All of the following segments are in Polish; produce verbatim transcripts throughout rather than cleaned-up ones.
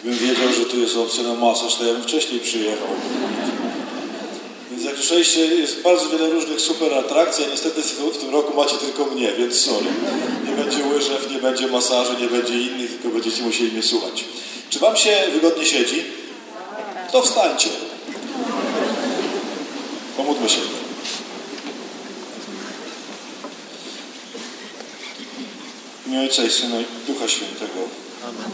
Gdybym wiedział, że tu jest opcja na masaż, to ja bym wcześniej przyjechał. Więc jak słyszeliście, jest bardzo wiele różnych super atrakcji, a niestety w tym roku macie tylko mnie, więc sorry. Nie będzie łyżew, nie będzie masaży, nie będzie innych, tylko będziecie musieli mnie słuchać. Czy wam się wygodnie siedzi? To wstańcie. Pomódlmy się. W imię Ojca i Syna i Ducha Świętego. Amen.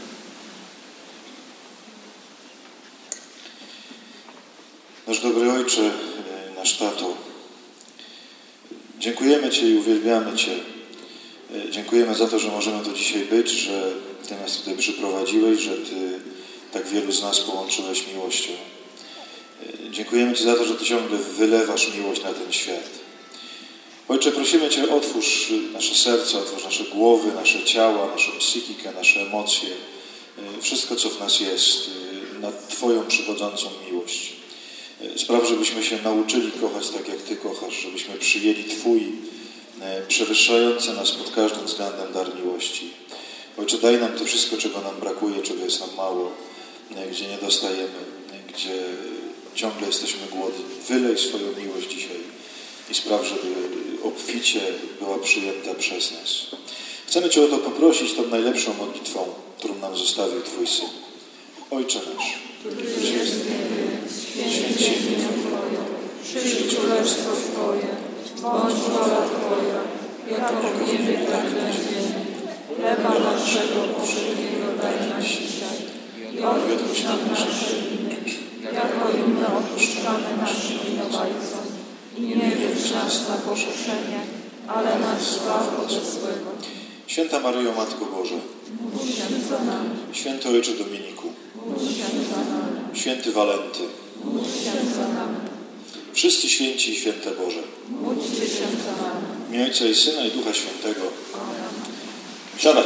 Nasz dobry Ojcze, nasz Tato, dziękujemy Cię i uwielbiamy Cię. Dziękujemy za to, że możemy tu dzisiaj być, że Ty nas tutaj przyprowadziłeś, że Ty tak wielu z nas połączyłeś miłością. Dziękujemy Ci za to, że Ty ciągle wylewasz miłość na ten świat. Ojcze, prosimy Cię, otwórz nasze serca, otwórz nasze głowy, nasze ciała, naszą psychikę, nasze emocje, wszystko, co w nas jest, na Twoją przychodzącą miłość. Spraw, żebyśmy się nauczyli kochać tak, jak Ty kochasz, żebyśmy przyjęli Twój przewyższający nas pod każdym względem dar miłości. Ojcze, daj nam to wszystko, czego nam brakuje, czego jest nam mało, gdzie nie dostajemy, gdzie ciągle jesteśmy głodni. Wylej swoją miłość dzisiaj i spraw, żeby obficie była przyjęta przez nas. Chcemy Cię o to poprosić tą najlepszą modlitwą, którą nam zostawił Twój Syn. Ojcze nasz, któryś jest w niebie, święć się imię Twoje, przyjdź królestwo Twoje, bądź wola Twoja, jako w niebie, tak na ziemi. Chleba naszego powszedniego daj nam dzisiaj i odpuść nam nasze winy, jako i my odpuszczamy naszym winowajcom. I nie wiedz nas na pokuszenie, ale nas zbaw od złego. Święta Maryjo, Matko Boża, módl się za nami. Święty Ojcze Dominiku, módl się za nami. Święty Walenty, módl się za nami. Wszyscy święci i święte Boże, módlcie się za nami. W imię Ojca i Syna i Ducha Świętego. Amen. Siadać.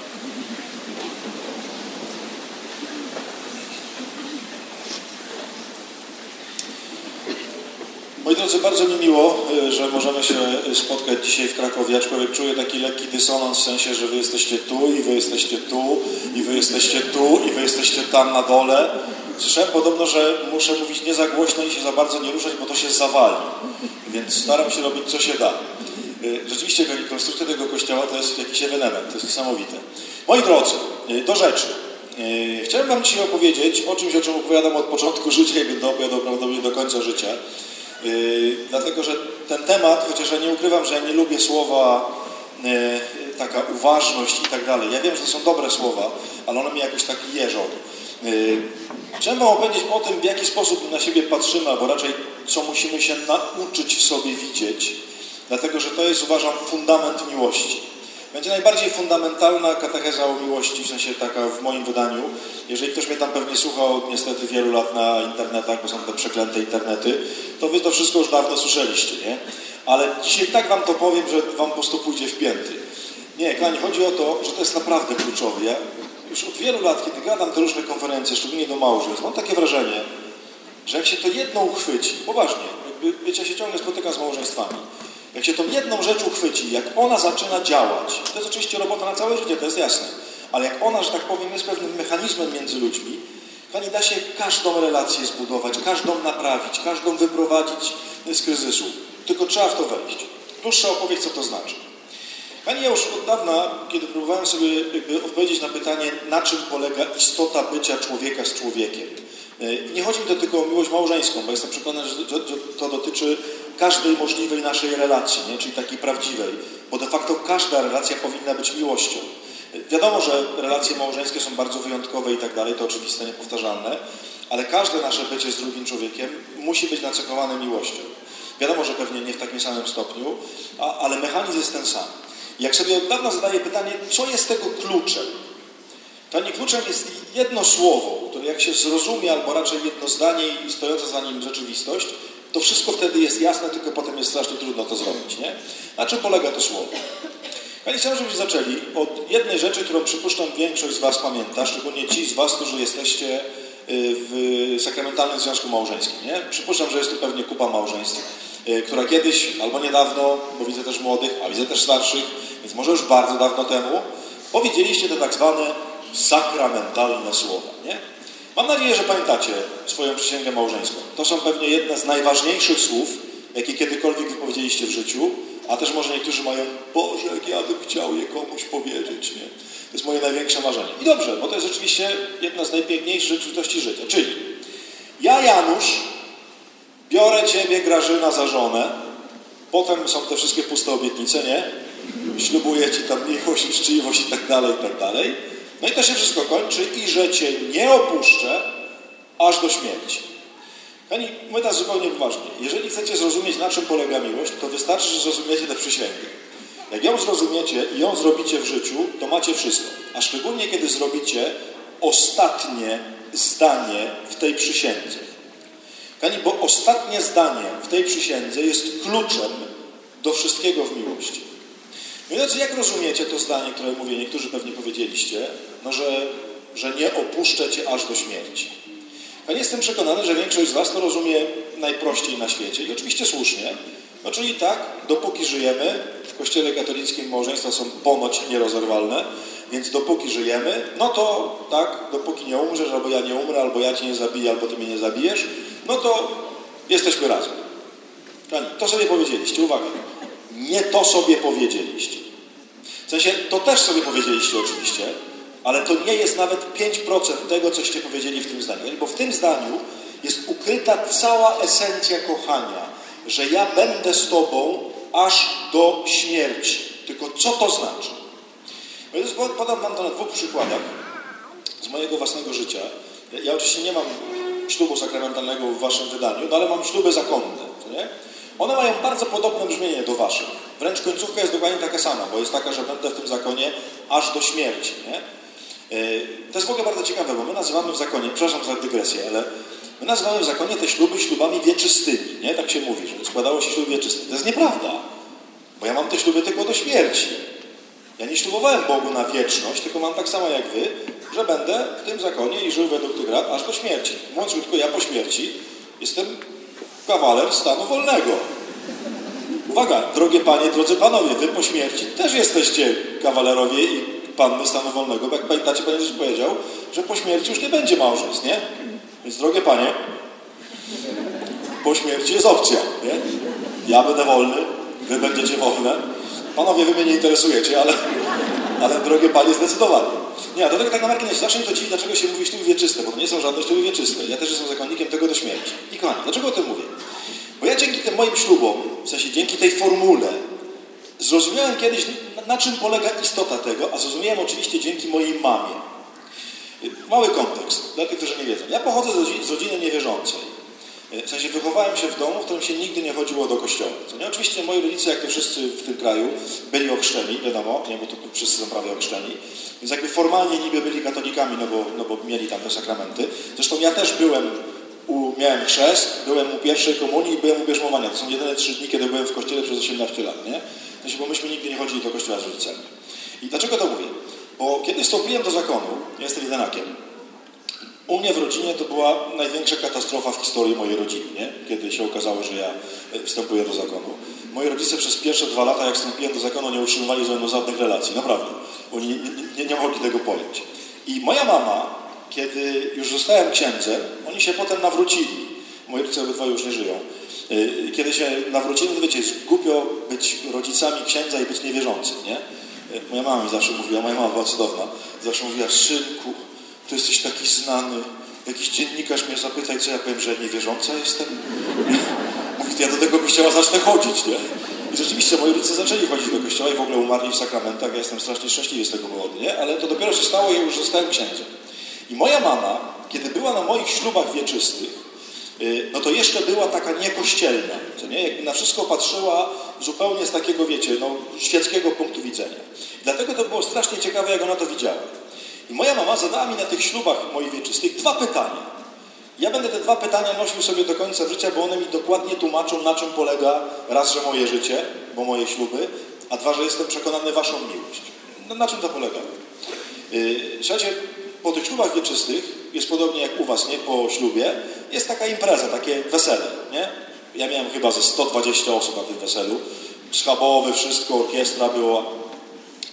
Moi drodzy, bardzo mi miło, że możemy się spotkać dzisiaj w Krakowie, aczkolwiek czuję taki lekki dysonans w sensie, że wy jesteście tu i wy jesteście tu i wy jesteście tu i wy jesteście tam na dole. Słyszałem podobno, że muszę mówić nie za głośno i się za bardzo nie ruszać, bo to się zawali. Więc staram się robić, co się da. Rzeczywiście konstrukcja tego kościoła to jest jakiś ewenement, to jest niesamowite. Moi drodzy, do rzeczy. Chciałem wam dzisiaj opowiedzieć o czymś, o czym opowiadam od początku życia i będę opowiadał prawdopodobnie do końca życia. Yy, dlatego, że ten temat, chociaż ja nie ukrywam, że ja nie lubię słowa yy, taka uważność i tak dalej. Ja wiem, że to są dobre słowa, ale one mnie jakoś tak jeżą. Yy, chciałem wam opowiedzieć o tym, w jaki sposób na siebie patrzymy, albo raczej co musimy się nauczyć w sobie widzieć. Dlatego, że to jest, uważam, fundament miłości. Będzie najbardziej fundamentalna katecheza o miłości, w sensie taka w moim wydaniu. Jeżeli ktoś mnie tam pewnie słuchał niestety wielu lat na internetach, bo są te przeklęte internety, to wy to wszystko już dawno słyszeliście, nie? Ale dzisiaj tak wam to powiem, że wam po prostu pójdzie w pięty. Nie, kochani, chodzi o to, że to jest naprawdę kluczowe. Ja już od wielu lat, kiedy gadam te różne konferencje, szczególnie do małżeństw, mam takie wrażenie, że jak się to jedno uchwyci, poważnie, jakby, wiecie, ja się ciągle spotykam z małżeństwami, jak się tą jedną rzecz uchwyci, jak ona zaczyna działać, to jest oczywiście robota na całe życie, to jest jasne, ale jak ona, że tak powiem, jest pewnym mechanizmem między ludźmi, kochani, da się każdą relację zbudować, każdą naprawić, każdą wyprowadzić z kryzysu. Tylko trzeba w to wejść. Dłuższa opowieść, co to znaczy. Kochani, ja już od dawna, kiedy próbowałem sobie jakby odpowiedzieć na pytanie, na czym polega istota bycia człowieka z człowiekiem. Nie chodzi mi to tylko o miłość małżeńską, bo jestem przekonany, że to dotyczy każdej możliwej naszej relacji, nie? Czyli takiej prawdziwej, bo de facto każda relacja powinna być miłością. Wiadomo, że relacje małżeńskie są bardzo wyjątkowe i tak dalej, to oczywiste, niepowtarzalne, ale każde nasze bycie z drugim człowiekiem musi być nacechowane miłością. Wiadomo, że pewnie nie w takim samym stopniu, a, ale mechanizm jest ten sam. Jak sobie od dawna zadaję pytanie, co jest tego kluczem? To nie kluczem jest jedno słowo, które jak się zrozumie, albo raczej jedno zdanie i stojąca za nim rzeczywistość, to wszystko wtedy jest jasne, tylko potem jest strasznie trudno to zrobić, nie? Na czym polega to słowo? Ja chciałem, żebyśmy zaczęli od jednej rzeczy, którą przypuszczam większość z was pamięta, szczególnie ci z was, którzy jesteście w sakramentalnym związku małżeńskim, nie? Przypuszczam, że jest tu pewnie kupa małżeństw, która kiedyś, albo niedawno, bo widzę też młodych, a widzę też starszych, więc może już bardzo dawno temu, powiedzieliście te tak zwane sakramentalne słowa, nie? Mam nadzieję, że pamiętacie swoją przysięgę małżeńską. To są pewnie jedne z najważniejszych słów, jakie kiedykolwiek wypowiedzieliście w życiu, a też może niektórzy mają, Boże, jak ja bym chciał je komuś powiedzieć, nie? To jest moje największe marzenie. I dobrze, bo to jest rzeczywiście jedna z najpiękniejszych rzeczywistości życia. Czyli ja, Janusz, biorę Ciebie, Grażyna, za żonę, potem są te wszystkie puste obietnice, nie? Ślubuję Ci tam miłość, uczciwość i tak dalej, i tak dalej. No i to się wszystko kończy i że Cię nie opuszczę aż do śmierci. Kochani, mówię teraz zupełnie poważnie. Jeżeli chcecie zrozumieć, na czym polega miłość, to wystarczy, że zrozumiecie tę przysięgę. Jak ją zrozumiecie i ją zrobicie w życiu, to macie wszystko. A szczególnie, kiedy zrobicie ostatnie zdanie w tej przysiędze. Kochani, bo ostatnie zdanie w tej przysiędze jest kluczem do wszystkiego w miłości. Więc jak rozumiecie to zdanie, które mówię, niektórzy pewnie powiedzieliście, no że, że nie opuszczę Cię aż do śmierci. Ja jestem przekonany, że większość z Was to rozumie najprościej na świecie i oczywiście słusznie. No czyli tak, dopóki żyjemy, w Kościele katolickim małżeństwa są ponoć nierozerwalne, więc dopóki żyjemy, no to tak, dopóki nie umrzesz, albo ja nie umrę, albo ja Cię nie zabiję, albo Ty mnie nie zabijesz, no to jesteśmy razem. To sobie powiedzieliście, uwaga, nie to sobie powiedzieliście. W sensie, to też sobie powiedzieliście oczywiście, ale to nie jest nawet pięć procent tego, coście powiedzieli w tym zdaniu. Bo w tym zdaniu jest ukryta cała esencja kochania, że ja będę z Tobą aż do śmierci. Tylko co to znaczy? Podam Wam to na dwóch przykładach z mojego własnego życia. Ja oczywiście nie mam ślubu sakramentalnego w Waszym wydaniu, no ale mam śluby zakonne. Nie? One mają bardzo podobne brzmienie do Waszych. Wręcz końcówka jest dokładnie taka sama, bo jest taka, że będę w tym zakonie aż do śmierci. Nie? To jest w ogóle bardzo ciekawe, bo my nazywamy w zakonie, przepraszam za dygresję, ale my nazywamy w zakonie te śluby ślubami wieczystymi, nie? Tak się mówi, że składało się ślub wieczysty. To jest nieprawda, bo ja mam te śluby tylko do śmierci. Ja nie ślubowałem Bogu na wieczność, tylko mam tak samo jak Wy, że będę w tym zakonie i żył według tych rad aż do śmierci. Mówiąc krótko, ja po śmierci jestem kawaler stanu wolnego. Uwaga, drogie Panie, drodzy Panowie, Wy po śmierci też jesteście kawalerowie i panny stanu wolnego, bo jak pamiętacie, Pan Jezus powiedział, że po śmierci już nie będzie małżeństw, nie? Więc drogie Panie, po śmierci jest opcja, nie? Ja będę wolny, Wy będziecie wolne. Panowie, Wy mnie nie interesujecie, ale, ale drogie Panie, zdecydowanie. Nie, a do tego tak na marginesie, zawsze mi to dziwi, dlaczego się mówi śluby wieczyste, bo to nie są żadne śluby wieczyste. Ja też jestem zakonnikiem tego do śmierci. I kochani, dlaczego o tym mówię? Bo ja dzięki tym moim ślubom, w sensie dzięki tej formule, zrozumiałem kiedyś, na czym polega istota tego, a zrozumiałem oczywiście dzięki mojej mamie. Mały kontekst, dla tych, którzy nie wiedzą. Ja pochodzę z rodziny niewierzącej. W sensie wychowałem się w domu, w którym się nigdy nie chodziło do kościoła. Co nie? Oczywiście moi rodzice, jak to wszyscy w tym kraju, byli ochrzczeni, wiadomo, nie, bo tu wszyscy są prawie ochrzczeni. Więc jakby formalnie niby byli katolikami, no bo, no bo mieli tam te sakramenty. Zresztą ja też byłem, u, miałem chrzest, byłem u pierwszej komunii i byłem u bierzmowania. To są jedyne trzy dni, kiedy byłem w kościele przez osiemnaście lat, nie? W sensie, bo myśmy nigdy nie chodzili do kościoła z rodzicami. I dlaczego to mówię? Bo kiedy wstąpiłem do zakonu, ja jestem jedenakiem, u mnie w rodzinie to była największa katastrofa w historii mojej rodziny, nie? Kiedy się okazało, że ja wstępuję do zakonu. Moi rodzice przez pierwsze dwa lata, jak wstąpiłem do zakonu, nie utrzymywali ze mną żadnych relacji, naprawdę. Oni nie, nie, nie mogli tego pojąć. I moja mama, kiedy już zostałem księdzem, oni się potem nawrócili. Moi rodzice obydwaj już nie żyją. Kiedy się nawrócili, to wiecie, jest głupio być rodzicami księdza i być niewierzącym, nie? Moja mama mi zawsze mówiła, moja mama była cudowna, zawsze mówiła, synku, tu jesteś taki znany, jakiś dziennikarz mnie zapytaj, co ja powiem, że niewierząca jestem. Mówi, ja do tego kościoła zacznę chodzić, nie? I rzeczywiście moi rodzice zaczęli chodzić do kościoła i w ogóle umarli w sakramentach, ja jestem strasznie szczęśliwy z tego powodu, nie? Ale to dopiero się stało, ja już zostałem księdzem. I moja mama, kiedy była na moich ślubach wieczystych, no to jeszcze była taka niekościelna, co nie? Jakby na wszystko patrzyła zupełnie z takiego, wiecie, no, świeckiego punktu widzenia. Dlatego to było strasznie ciekawe, jak ona to widziała. I moja mama zadała mi na tych ślubach moich wieczystych dwa pytania. Ja będę te dwa pytania nosił sobie do końca życia, bo one mi dokładnie tłumaczą, na czym polega raz, że moje życie, bo moje śluby, a dwa, że jestem przekonany waszą miłość. No, na czym to polega? Yy, słuchajcie, po tych ślubach wieczystych jest podobnie jak u was, nie? Po ślubie jest taka impreza, takie wesele, nie? Ja miałem chyba ze sto dwadzieścia osób na tym weselu. Schabowy, wszystko, orkiestra była.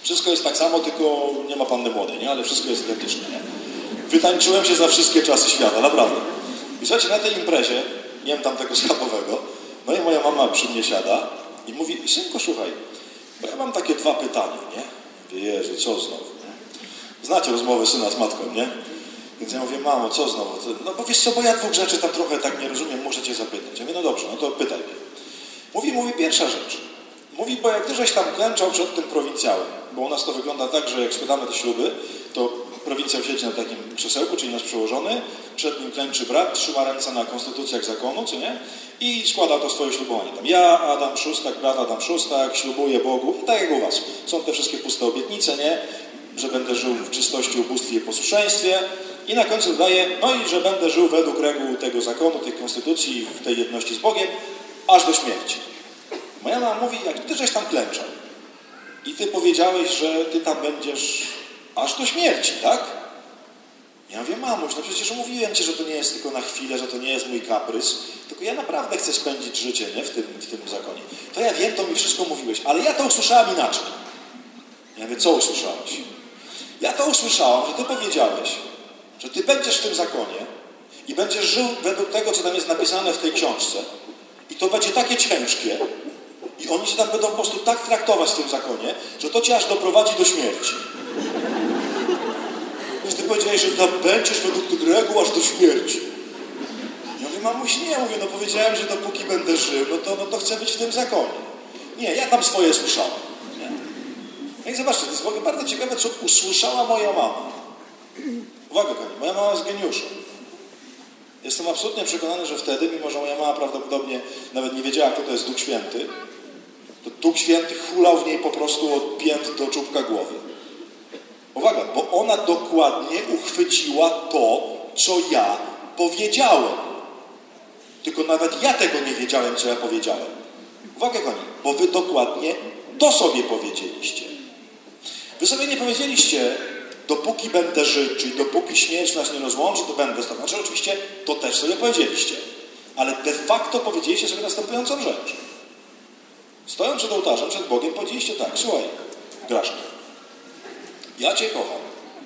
Wszystko jest tak samo, tylko nie ma panny młodej, nie? Ale wszystko jest identyczne, nie? Wytańczyłem się za wszystkie czasy świata, naprawdę. I słuchajcie, na tej imprezie, nie wiem tam tego schabowego, no i moja mama przy mnie siada i mówi, synku, słuchaj, bo ja mam takie dwa pytania, nie? Mówię, Jezu, co znowu, nie? Znacie rozmowę syna z matką, nie? Więc ja mówię, mamo, co znowu? No bo wiesz co, bo ja dwóch rzeczy tam trochę tak nie rozumiem, muszę cię zapytać. Ja mówię, no dobrze, no to pytaj mnie. Mówi, mówi, pierwsza rzecz. Mówi, bo jak ty żeś tam klęczał przed tym prowincjałem, bo u nas to wygląda tak, że jak składamy te śluby, to prowincjał siedzi na takim krzesełku, czyli nasz przełożony, przed nim klęczy brat, trzyma ręce na konstytucjach zakonu, co nie? I składa to swoje ślubowanie. Tam ja, Adam Szóstak, brat Adam Szóstak, ślubuję Bogu, i tak jak u was. Są te wszystkie puste obietnice, nie? Że będę żył w czystości, ubóstwie i posłuszeństwie. I na końcu dodaje, no i że będę żył według reguł tego zakonu, tej konstytucji, w tej jedności z Bogiem, aż do śmierci. Moja mama mówi, jak ty żeś tam klęczał i ty powiedziałeś, że ty tam będziesz aż do śmierci, tak? Ja mówię, mamuś, no przecież mówiłem ci, że to nie jest tylko na chwilę, że to nie jest mój kaprys, tylko ja naprawdę chcę spędzić życie, nie? W tym, w tym zakonie. To ja wiem, to mi wszystko mówiłeś, ale ja to usłyszałam inaczej. Ja mówię, co usłyszałeś? Ja to usłyszałam, że ty powiedziałeś, że ty będziesz w tym zakonie i będziesz żył według tego, co tam jest napisane w tej książce i to będzie takie ciężkie i oni się tam będą po prostu tak traktować w tym zakonie, że to cię aż doprowadzi do śmierci. Więc ty powiedziałeś, że tam będziesz według tych reguł aż do śmierci. Ja mówię, mamuś, nie, mówię, no powiedziałem, że dopóki będę żył, no to, no to chcę być w tym zakonie. Nie, ja tam swoje słyszałem. Nie? No i zobaczcie, to jest w ogóle bardzo ciekawe, co usłyszała moja mama. Uwaga, kochani, moja mama jest geniuszem. Jestem absolutnie przekonany, że wtedy, mimo że moja mama prawdopodobnie nawet nie wiedziała, kto to jest Duch Święty, to Duch Święty hulał w niej po prostu od pięt do czubka głowy. Uwaga, bo ona dokładnie uchwyciła to, co ja powiedziałem. Tylko nawet ja tego nie wiedziałem, co ja powiedziałem. Uwaga, kochani, bo wy dokładnie to sobie powiedzieliście. Wy sobie nie powiedzieliście, dopóki będę żyć, czyli dopóki śmierć nas nie rozłączy, to będę z tobą. Znaczy oczywiście to też sobie powiedzieliście. Ale de facto powiedzieliście sobie następującą rzecz. Stojąc przed ołtarzem, przed Bogiem, powiedzieliście tak, słuchaj, Graszka, ja cię kocham.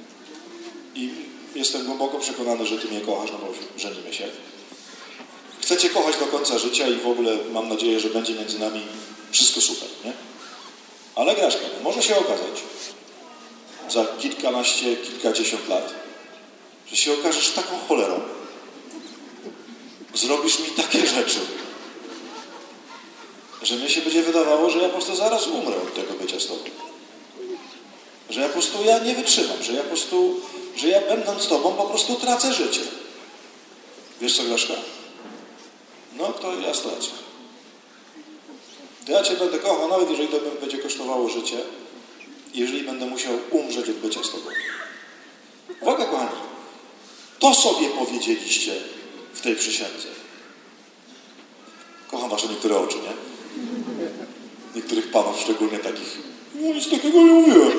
I jestem głęboko przekonany, że ty mnie kochasz, no bo żenimy się. Chcę cię kochać do końca życia i w ogóle mam nadzieję, że będzie między nami wszystko super, nie? Ale Graszka, może się okazać za kilkanaście, kilkadziesiąt lat, że się okażesz taką cholerą. Zrobisz mi takie rzeczy, że mnie się będzie wydawało, że ja po prostu zaraz umrę od tego bycia z tobą. Że ja po prostu ja nie wytrzymam, że ja po prostu, że ja będąc z tobą po prostu tracę życie. Wiesz co, Graszka? No to ja stracę. To ja cię będę kochał, nawet jeżeli to będzie kosztowało życie, jeżeli będę musiał umrzeć od bycia z tobą. Uwaga, kochani, to sobie powiedzieliście w tej przysiędze. Kocham wasze niektóre oczy, nie? Niektórych panów, szczególnie takich. No nic takiego nie mówiłem.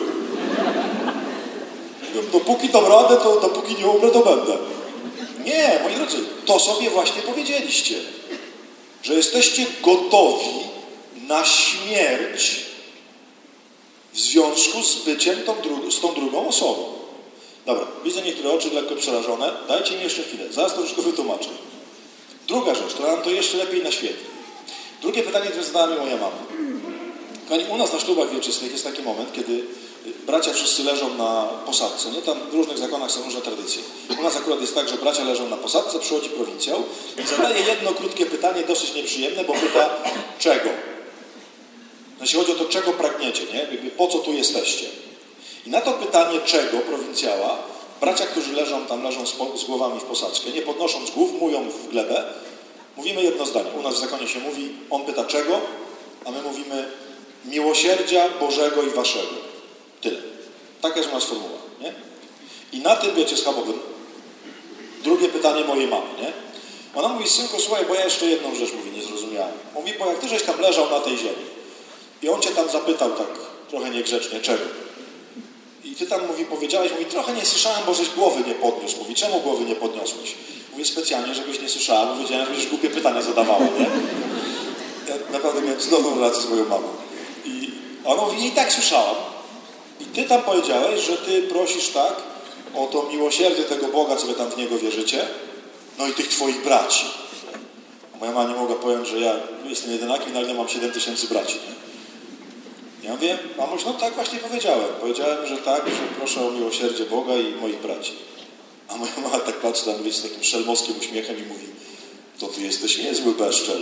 Dopóki dam radę, to dopóki nie umrę, to będę. Nie, moi drodzy, to sobie właśnie powiedzieliście. Że jesteście gotowi na śmierć w związku z byciem tą dru- z tą drugą osobą. Dobra, widzę niektóre oczy lekko przerażone. Dajcie mi jeszcze chwilę, zaraz to wszystko wytłumaczę. Druga rzecz, która nam to jeszcze lepiej naświetli. Drugie pytanie, które zadała mi moja mama. Kochani, u nas na ślubach wieczystych jest taki moment, kiedy bracia wszyscy leżą na posadce. Nie? Tam w różnych zakonach są różne tradycje. U nas akurat jest tak, że bracia leżą na posadce, przychodzi prowincjał i zadaje jedno krótkie pytanie, dosyć nieprzyjemne, bo pyta, czego? Jeśli chodzi o to, czego pragniecie, nie? Jakby po co tu jesteście? I na to pytanie, czego prowincjała, bracia, którzy leżą tam, leżą z, z głowami w posadzkę, nie podnosząc głów, mówią w glebę, mówimy jedno zdanie. U nas w zakonie się mówi, on pyta czego, a my mówimy miłosierdzia Bożego i waszego. Tyle. Taka jest moja sformuła, nie? I na tym, wiecie, schabowym, drugie pytanie mojej mamy, nie? Ona mówi, synku, słuchaj, bo ja jeszcze jedną rzecz mówi, nie zrozumiałem. Mówi, bo jak ty żeś tam leżał na tej ziemi i on cię tam zapytał tak trochę niegrzecznie, czego? I ty tam, mówi, powiedziałeś, mówi, trochę nie słyszałem, bo żeś głowy nie podniósł. Mówi, czemu głowy nie podniosłeś? Mówi, specjalnie, żebyś nie słyszała, bo wiedziałem, żebyś głupie pytania zadawała, nie? Ja naprawdę miałem cudowną relację z moją mamą. I ona mówi, i tak słyszałam. I ty tam powiedziałeś, że ty prosisz tak o to miłosierdzie tego Boga, co wy tam w Niego wierzycie, no i tych twoich braci. Moja mama nie mogła pojąć, że ja jestem jedynakiem i nagle mam siedem tysięcy braci. Nie? Ja mówię, mamuś, no tak właśnie powiedziałem. Powiedziałem, że tak, że proszę o miłosierdzie Boga i moich braci. A moja mama tak patrzy tam, wiecie, z takim szelmowskim uśmiechem i mówi, to ty jesteś niezły beszczel.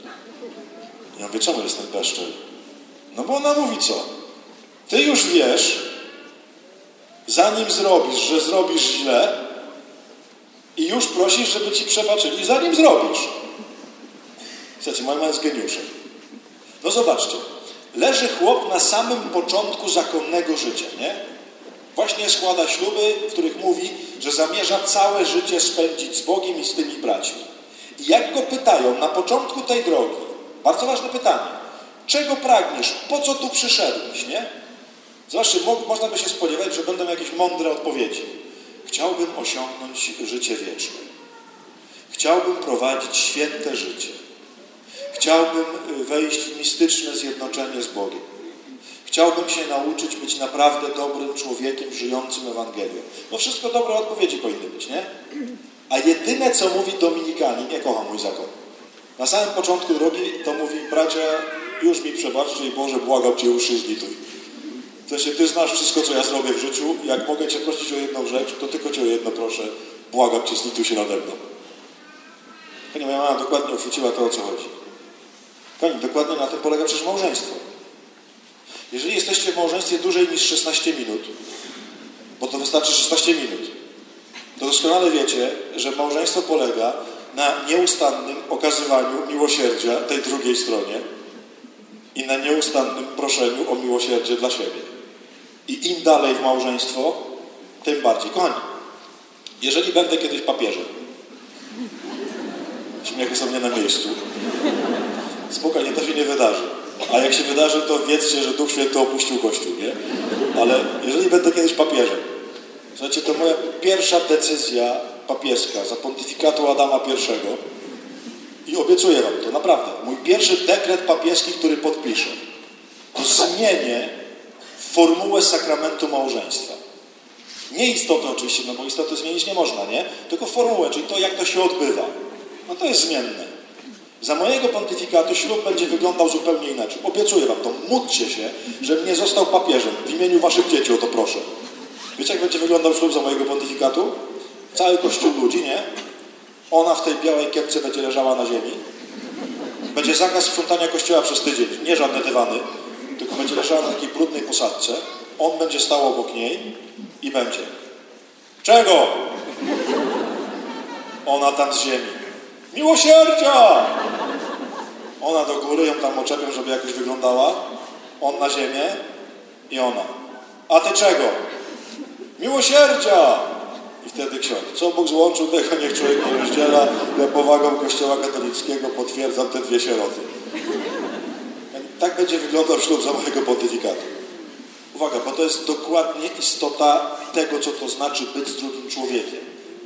Ja mówię, czemu jestem beszczel? No bo ona mówi co? Ty już wiesz, zanim zrobisz, że zrobisz źle i już prosisz, żeby ci przebaczyli, zanim zrobisz. Słuchajcie, moja mama jest geniuszem. No zobaczcie, leży chłop na samym początku zakonnego życia, nie? Właśnie składa śluby, w których mówi, że zamierza całe życie spędzić z Bogiem i z tymi braćmi. I jak go pytają na początku tej drogi, bardzo ważne pytanie, czego pragniesz, po co tu przyszedłeś, nie? Zobaczcie, mo można by się spodziewać, że będą jakieś mądre odpowiedzi. Chciałbym osiągnąć życie wieczne. Chciałbym prowadzić święte życie. Chciałbym wejść w mistyczne zjednoczenie z Bogiem. Chciałbym się nauczyć być naprawdę dobrym człowiekiem żyjącym Ewangelią. No wszystko dobre odpowiedzi powinny być, nie? A jedyne, co mówi Dominikanin, nie kocha mój zakon. Na samym początku drogi to mówi, bracia, już mi przebaczcie i Boże, błagam Cię, uszy zlituj. W sensie, Ty znasz wszystko, co ja zrobię w życiu. Jak mogę Cię prosić o jedną rzecz, to tylko Cię o jedno proszę. Błagam Cię, zlituj się nade mną. Pani moja mama dokładnie uchwyciła to, o co chodzi. Pani, dokładnie na tym polega przecież małżeństwo. Jeżeli jesteście w małżeństwie dłużej niż szesnaście minut, bo to wystarczy szesnaście minut, to doskonale wiecie, że małżeństwo polega na nieustannym okazywaniu miłosierdzia tej drugiej stronie i na nieustannym proszeniu o miłosierdzie dla siebie. I im dalej w małżeństwo, tym bardziej. Kochani, jeżeli będę kiedyś papieżem, śmiechy są nie na miejscu, spokojnie, to się nie wydarzy. A jak się wydarzy, to wiedzcie, że Duch Święty opuścił Kościół, nie? Ale jeżeli będę kiedyś papieżem, słuchajcie, to moja pierwsza decyzja papieska za pontyfikatu Adama pierwszego i obiecuję wam to, naprawdę, mój pierwszy dekret papieski, który podpiszę, to zmienię formułę sakramentu małżeństwa. Nie istotę oczywiście, no bo istotę zmienić nie można, nie? Tylko formułę, czyli to, jak to się odbywa. No to jest zmienne. Za mojego pontyfikatu ślub będzie wyglądał zupełnie inaczej. Obiecuję wam to. Módlcie się, żebym nie został papieżem. W imieniu waszych dzieci o to proszę. Wiecie, jak będzie wyglądał ślub za mojego pontyfikatu? Cały kościół ludzi, nie? Ona w tej białej kiepce będzie leżała na ziemi. Będzie zakaz sprzątania kościoła przez tydzień. Nie żadne dywany, tylko będzie leżała na takiej brudnej posadce. On będzie stał obok niej i będzie. Czego? Ona tam z ziemi. Miłosierdzia! Ona do góry, ją tam oczepią, żeby jakoś wyglądała. On na ziemię i ona. A ty czego? Miłosierdzia! I wtedy ksiądz. Co Bóg złączył, tego niech człowiek nie rozdziela. Ja powagą Kościoła katolickiego potwierdzam te dwie sieroty. Tak będzie wyglądał ślub za mojego pontyfikatu. Uwaga, bo to jest dokładnie istota tego, co to znaczy być z drugim człowiekiem.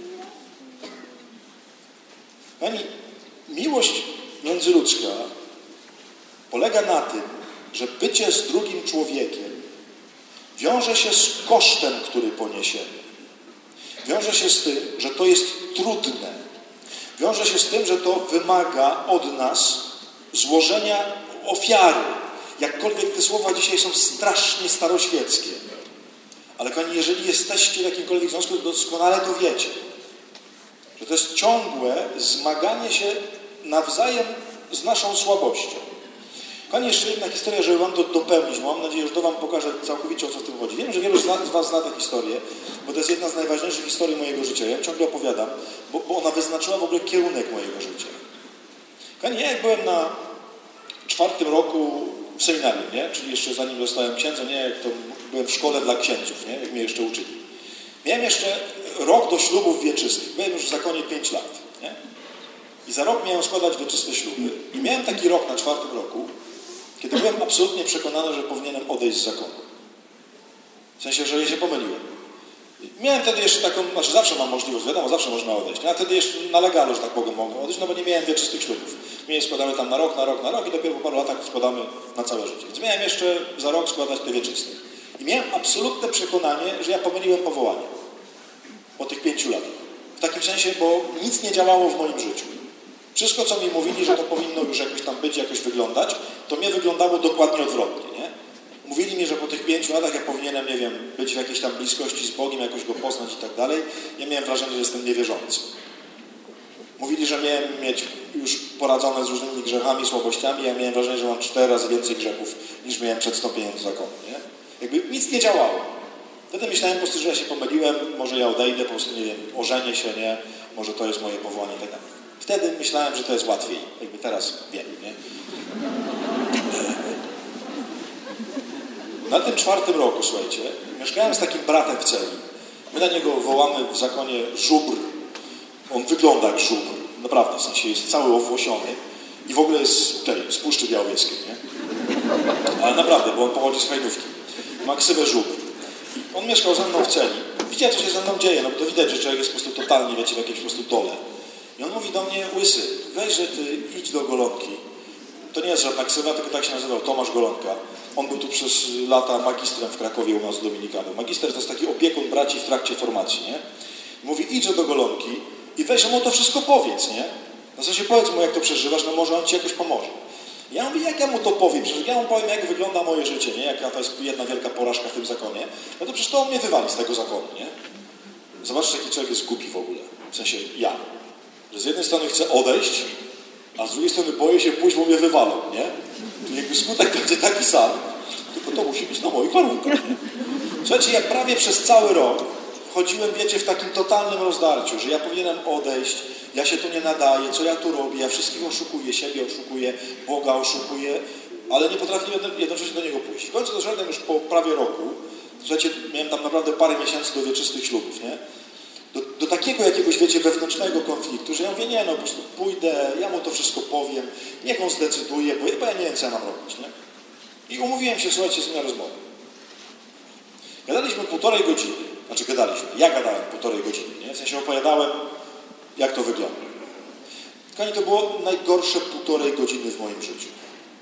Pani, miłość międzyludzka polega na tym, że bycie z drugim człowiekiem wiąże się z kosztem, który poniesiemy. Wiąże się z tym, że to jest trudne. Wiąże się z tym, że to wymaga od nas złożenia ofiary. Jakkolwiek te słowa dzisiaj są strasznie staroświeckie. Ale kochani, jeżeli jesteście w jakimkolwiek związku, to doskonale to wiecie. Że to jest ciągłe zmaganie się nawzajem z naszą słabością. Kochani, jeszcze jedna historia, żeby wam to dopełnić. Mam nadzieję, że to wam pokażę całkowicie, o co w tym chodzi. Wiem, że wielu z was zna tę historię, bo to jest jedna z najważniejszych historii mojego życia. Ja ją ciągle opowiadam, bo, bo ona wyznaczyła w ogóle kierunek mojego życia. Kochani, ja jak byłem na czwartym roku w seminarium, nie? Czyli jeszcze zanim zostałem księdzem, nie? Jak to byłem w szkole dla księdzów, nie? Jak mnie jeszcze uczyli. Miałem jeszcze rok do ślubów wieczystych. Byłem już w zakonie pięć lat, nie? I za rok miałem składać wieczyste śluby. I miałem taki rok na czwartym roku, kiedy byłem absolutnie przekonany, że powinienem odejść z zakonu. W sensie, że się pomyliłem. Miałem wtedy jeszcze taką, znaczy zawsze mam możliwość, wiadomo, zawsze można odejść, a wtedy jeszcze na legalu, że tak powiem, mogę odejść, no bo nie miałem wieczystych ślubów. My je składamy tam na rok, na rok, na rok i dopiero po paru latach składamy na całe życie. Więc miałem jeszcze za rok składać te wieczyste. I miałem absolutne przekonanie, że ja pomyliłem powołanie po tych pięciu latach. W takim sensie, bo nic nie działało w moim życiu. Wszystko, co mi mówili, że to powinno już jakoś tam być, jakoś wyglądać, to mnie wyglądało dokładnie odwrotnie, nie? Mówili mi, że po tych pięciu latach ja powinienem, nie wiem, być w jakiejś tam bliskości z Bogiem, jakoś Go poznać i tak dalej. Ja miałem wrażenie, że jestem niewierzący. Mówili, że miałem mieć już poradzone z różnymi grzechami, słabościami. Ja miałem wrażenie, że mam cztery razy więcej grzechów, niż miałem przed wstąpieniem do zakonu, nie? Jakby nic nie działało. Wtedy myślałem po prostu, że ja się pomyliłem, może ja odejdę, po prostu, nie wiem, ożenię się, nie? Może to jest moje powołanie i tak dalej. Wtedy myślałem, że to jest łatwiej. Jakby teraz wiem, nie? Na tym czwartym roku, słuchajcie, mieszkałem z takim bratem w celi. My na niego wołamy w zakonie żubr. On wygląda jak żubr. Naprawdę, w sensie jest cały owłosiony i w ogóle jest tej, z Puszczy Białowieskiej, nie? Ale naprawdę, bo on pochodzi z Hajdówki. Ma ksywę żubr. I on mieszkał ze mną w celi. Widział, co się ze mną dzieje, no bo to widać, że człowiek jest po prostu totalnie, wiecie, w jakimś po prostu dole. I on mówi do mnie, łysy, weź, że ty idź do Golonki. To nie jest żadna ksywa, tylko tak się nazywał, Tomasz Golonka. On był tu przez lata magistrem w Krakowie u nas z Dominikanów. Magister to jest taki opiekun braci w trakcie formacji, nie? Mówi, idź do Golonki i weź mu to wszystko powiedz, nie? No co się powiedz mu, jak to przeżywasz, no może on ci jakoś pomoże. Ja mówię, jak ja mu to powiem? Przecież ja mu powiem, jak wygląda moje życie, nie? Jaka to jest jedna wielka porażka w tym zakonie. No to przecież to on mnie wywali z tego zakonu, nie? Zobaczcie, jaki człowiek jest głupi w ogóle. W sensie ja. Że z jednej strony chcę odejść, a z drugiej strony boję się pójść, bo mnie wywalą, nie? Czyli jakby skutek będzie taki sam, tylko to musi być na moich warunkach, nie? Słuchajcie, ja prawie przez cały rok chodziłem, wiecie, w takim totalnym rozdarciu, że ja powinienem odejść, ja się tu nie nadaję, co ja tu robię, ja wszystkich oszukuję, siebie oszukuję, Boga oszukuję, ale nie potrafiłem jednocześnie do Niego pójść. W końcu doszedłem już po prawie roku, słuchajcie, miałem tam naprawdę parę miesięcy do wieczystych ślubów, nie? Do, do takiego jakiegoś, wiecie, wewnętrznego konfliktu, że ja mówię, nie no, po prostu pójdę, ja mu to wszystko powiem, niech on zdecyduje, bo, bo ja nie wiem, co ja mam robić, nie? I umówiłem się, słuchajcie, z nim na rozmowę. Gadaliśmy półtorej godziny, znaczy gadaliśmy, ja gadałem półtorej godziny, nie? W sensie opowiadałem, jak to wygląda. Kochani, to było najgorsze półtorej godziny w moim życiu.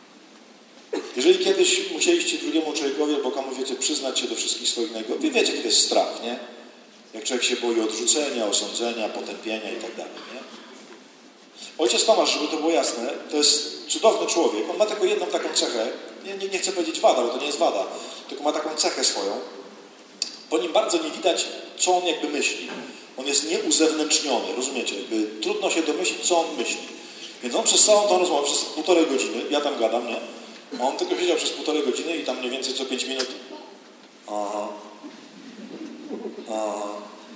Jeżeli kiedyś musieliście drugiemu człowiekowi albo komuś, wiecie, przyznać się do wszystkich swoich najgorszych, wy wiecie, kiedy jest strach, nie? Jak człowiek się boi odrzucenia, osądzenia, potępienia i tak dalej, nie? Ojciec Tomasz, żeby to było jasne, to jest cudowny człowiek. On ma tylko jedną taką cechę, nie, nie, nie chcę powiedzieć wada, bo to nie jest wada, tylko ma taką cechę swoją. Po nim bardzo nie widać, co on jakby myśli. On jest nieuzewnętrzniony, rozumiecie? Jakby trudno się domyślić, co on myśli. Więc on przez całą tą rozmowę, przez półtorej godziny, ja tam gadam, nie? A on tylko siedział przez półtorej godziny i tam mniej więcej co pięć minut. Aha. Aha.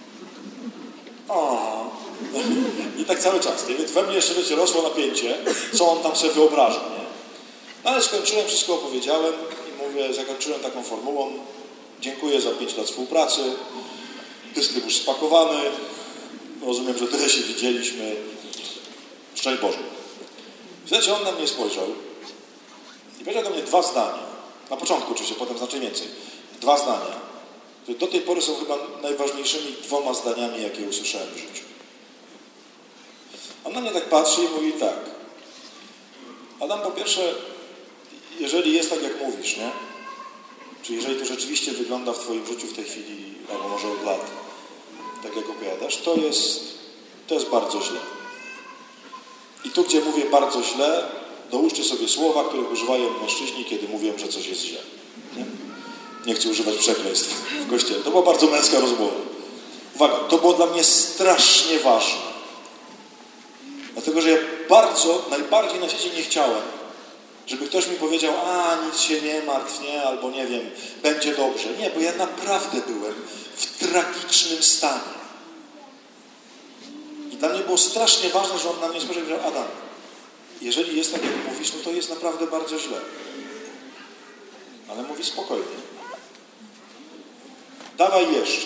Aha. I tak cały czas, nie? Więc we mnie jeszcze, wiecie, rosło napięcie, co on tam sobie wyobraża, nie? No ale skończyłem, wszystko opowiedziałem i mówię, zakończyłem taką formułą. Dziękuję za pięć lat współpracy. Dysk już spakowany. Rozumiem, że tyle się widzieliśmy. Szczęść Boże. Wiecie, on na mnie spojrzał i powiedział do mnie dwa zdania. Na początku oczywiście, potem znacznie więcej. Dwa zdania, które do tej pory są chyba najważniejszymi dwoma zdaniami, jakie usłyszałem w życiu. On na mnie tak patrzy i mówi tak. Adam, po pierwsze, jeżeli jest tak, jak mówisz, nie? Czy jeżeli to rzeczywiście wygląda w twoim życiu w tej chwili, albo może od lat, tak jak opowiadasz, to jest, to jest bardzo źle. I tu, gdzie mówię bardzo źle, dołóżcie sobie słowa, których używają mężczyźni, kiedy mówią, że coś jest źle. Nie, nie chcę używać przekleństw w kościele. To była bardzo męska rozmowa. Uwaga, to było dla mnie strasznie ważne. Dlatego, że ja bardzo, najbardziej na świecie nie chciałem, żeby ktoś mi powiedział, a nic się nie martw, nie, albo nie wiem, będzie dobrze. Nie, bo ja naprawdę byłem w tragicznym stanie. I dla mnie było strasznie ważne, że on na mnie spojrzał i powiedział, Adam, jeżeli jest tak, jak mówisz, no to jest naprawdę bardzo źle. Ale mówi spokojnie. Dawaj jeszcze.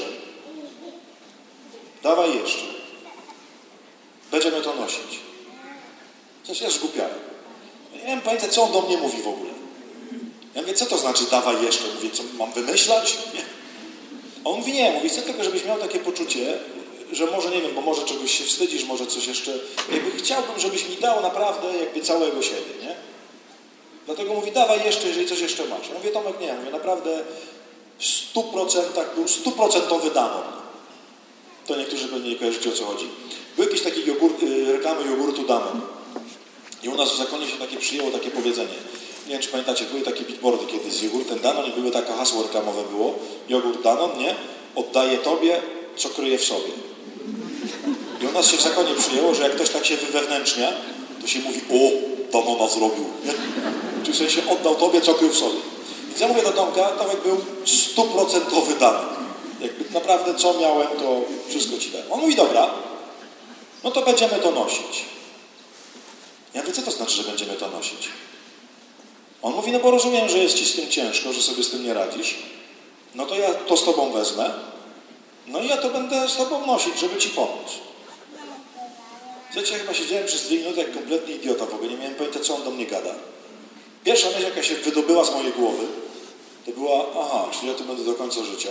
Dawaj jeszcze. Będziemy to nosić. Coś ja zgubiałem. Ja nie wiem pojęcia, co on do mnie mówi w ogóle. Ja mówię, co to znaczy dawaj jeszcze? Mówię, co mam wymyślać? Nie. A on mówi, nie, mówi, chcę tylko, żebyś miał takie poczucie, że może, nie wiem, bo może czegoś się wstydzisz, może coś jeszcze, jakby chciałbym, żebyś mi dał naprawdę jakby całego siebie, nie? Dlatego mówi, dawaj jeszcze, jeżeli coś jeszcze masz. Ja mówię, Tomek, nie, mówię, naprawdę W stu procentach był stuprocentowy Danon. To niektórzy pewnie nie kojarzycie, o co chodzi. Były jakieś takie jogurt, reklamy jogurtu Danon. I u nas w zakonie się takie przyjęło takie powiedzenie. Nie wiem, czy pamiętacie, były takie billboardy kiedyś z jogurtem Danon i były takie hasło reklamowe było. Jogurt Danon, nie? Oddaję tobie, co kryje w sobie. I u nas się w zakonie przyjęło, że jak ktoś tak się wywewnętrznia, to się mówi, o, Danona zrobił, nie? Czyli w sensie oddał tobie, co krył w sobie. Więc ja mówię do Tomka, Tomek był stuprocentowy Danon. Jakby naprawdę co miałem, to wszystko ci dałem. On mówi, dobra, no to będziemy to nosić. Ja mówię, co to znaczy, że będziemy to nosić? On mówi, no bo rozumiem, że jest ci z tym ciężko, że sobie z tym nie radzisz. No to ja to z tobą wezmę. No i ja to będę z tobą nosić, żeby ci pomóc. Wiecie, ja chyba siedziałem przez dwie minuty jak kompletny idiota, w ogóle nie miałem pojęcia, co on do mnie gada. Pierwsza myśl, jaka się wydobyła z mojej głowy, to była, aha, czyli ja tu będę do końca życia.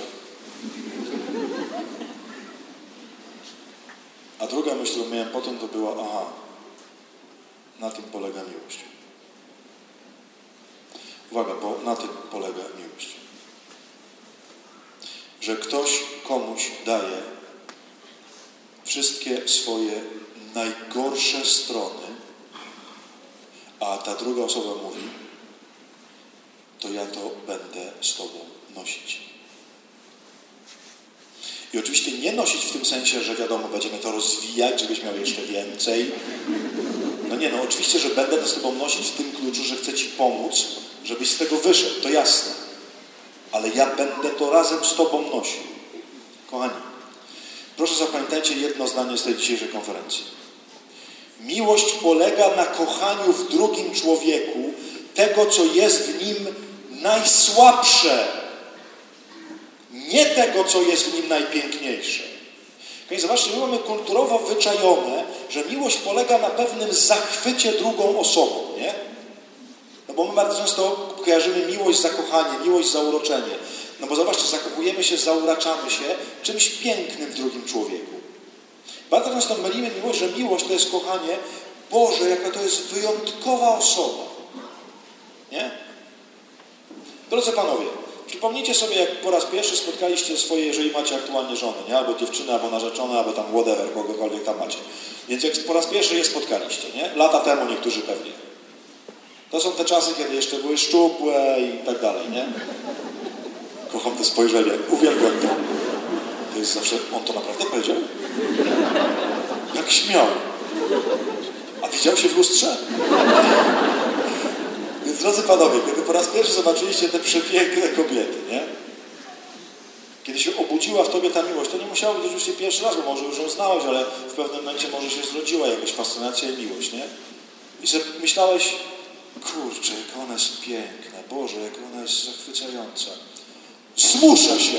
A druga myśl, którą miałem potem, to była, aha, na tym polega miłość. Uwaga, bo na tym polega miłość. Że ktoś komuś daje wszystkie swoje najgorsze strony, a ta druga osoba mówi, to ja to będę z tobą nosić. I oczywiście nie nosić w tym sensie, że wiadomo, będziemy to rozwijać, żebyś miał jeszcze więcej. No nie, no oczywiście, że będę to z tobą nosić w tym kluczu, że chcę ci pomóc, żebyś z tego wyszedł, to jasne. Ale ja będę to razem z tobą nosił. Kochani, proszę zapamiętajcie jedno zdanie z tej dzisiejszej konferencji. Miłość polega na kochaniu w drugim człowieku tego, co jest w nim najsłabsze. Nie tego, co jest w nim najpiękniejsze. Kochani, zobaczcie, my mamy kulturowo wyczajone, że miłość polega na pewnym zachwycie drugą osobą, nie? No bo my bardzo często kojarzymy miłość, zakochanie, miłość, zauroczenie. No bo zobaczcie, zakochujemy się, zauraczamy się czymś pięknym w drugim człowieku. Bardzo często mylimy miłość, że miłość to jest kochanie. Boże, jaka to jest wyjątkowa osoba. Nie? Drodzy panowie, przypomnijcie sobie, jak po raz pierwszy spotkaliście swoje, jeżeli macie aktualnie żony, nie? Albo dziewczynę, albo narzeczone, albo tam whatever, kogokolwiek tam macie. Więc jak po raz pierwszy je spotkaliście, nie? Lata temu niektórzy pewnie. To są te czasy, kiedy jeszcze były szczupłe i tak dalej, nie? Kocham to spojrzenie, uwielbiam to. To jest zawsze, on to naprawdę powiedział? Jak śmiał. A widział się w lustrze? Więc drodzy panowie, kiedy po raz pierwszy zobaczyliście te przepiękne kobiety, nie? Kiedy się obudziła w tobie ta miłość, to nie musiało być oczywiście pierwszy raz, bo może już ją znałeś, ale w pewnym momencie może się zrodziła jakaś fascynacja i miłość, nie? I że myślałeś, kurczę, jak ona jest piękna, Boże, jak ona jest zachwycająca. Zmusza się.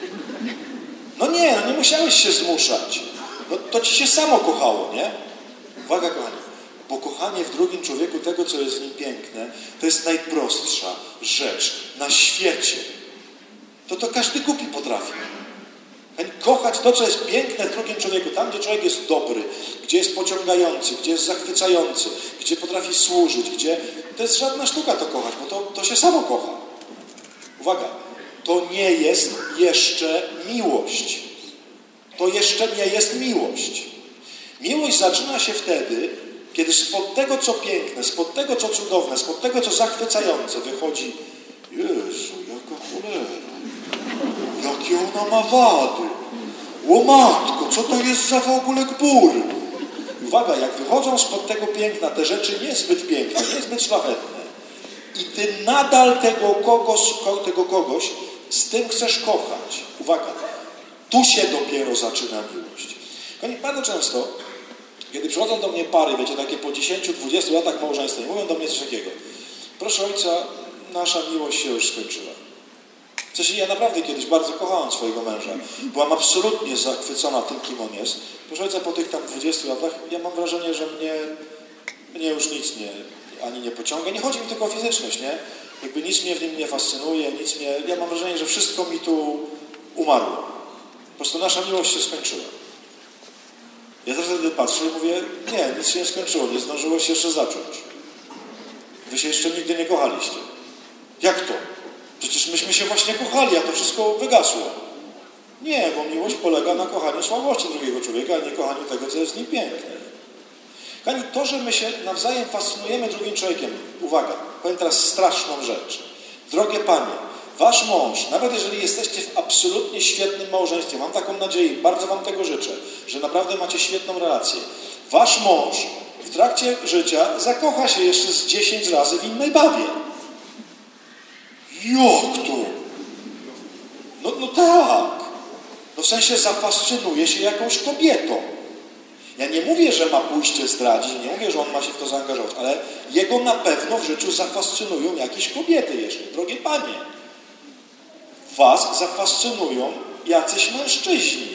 No nie, no nie musiałeś się zmuszać. No to ci się samo kochało, nie? Uwaga, kochani, bo kochanie w drugim człowieku tego, co jest w nim piękne, to jest najprostsza rzecz na świecie. To to każdy głupi potrafi. Kochać to, co jest piękne w drugim człowieku, tam, gdzie człowiek jest dobry, gdzie jest pociągający, gdzie jest zachwycający, gdzie potrafi służyć, gdzie... To jest żadna sztuka to kochać, bo to, to się samo kocha. Uwaga, to nie jest jeszcze miłość. To jeszcze nie jest miłość. Miłość zaczyna się wtedy, kiedy spod tego, co piękne, spod tego, co cudowne, spod tego, co zachwycające wychodzi Jezu, jaka cholera. Jakie ona ma wady. O matko, co to jest za w ogóle gbur? Uwaga, jak wychodzą spod tego piękna te rzeczy niezbyt piękne, niezbyt szlachetne i ty nadal tego kogoś, tego kogoś z tym chcesz kochać. Uwaga, tu się dopiero zaczyna miłość. Kochani, bardzo często, kiedy przychodzą do mnie pary, wiecie, takie po dziesięciu, dwudziestu latach małżeństwa, i mówią do mnie coś takiego. Proszę ojca, nasza miłość się już skończyła. W sensie ja naprawdę kiedyś bardzo kochałam swojego męża. Byłam absolutnie zachwycona tym, kim on jest. Proszę ojca, po tych tam dwudziestu latach ja mam wrażenie, że mnie, mnie już nic nie, ani nie pociąga. Nie chodzi mi tylko o fizyczność, nie? Jakby nic mnie w nim nie fascynuje, nic mnie... Ja mam wrażenie, że wszystko mi tu umarło. Po prostu nasza miłość się skończyła. Ja też wtedy patrzę i mówię, nie, nic się nie skończyło, nie zdążyło się jeszcze zacząć. Wy się jeszcze nigdy nie kochaliście. Jak to? Przecież przecież myśmy się właśnie kochali, a to wszystko wygasło. Nie, bo miłość polega na kochaniu słabości drugiego człowieka, a nie kochaniu tego, co jest w nim piękne. Kochani, to, że my się nawzajem fascynujemy drugim człowiekiem, uwaga, powiem teraz straszną rzecz. Drogie panie, wasz mąż, nawet jeżeli jesteście w absolutnie świetnym małżeństwie, mam taką nadzieję, bardzo wam tego życzę, że naprawdę macie świetną relację. Wasz mąż w trakcie życia zakocha się jeszcze z dziesięć razy w innej babie. Jak to? No, no tak. No w sensie zafascynuje się jakąś kobietą. Ja nie mówię, że ma pójście zdradzić, nie mówię, że on ma się w to zaangażować, ale jego na pewno w życiu zafascynują jakieś kobiety jeszcze. Drogie panie, was zafascynują jacyś mężczyźni.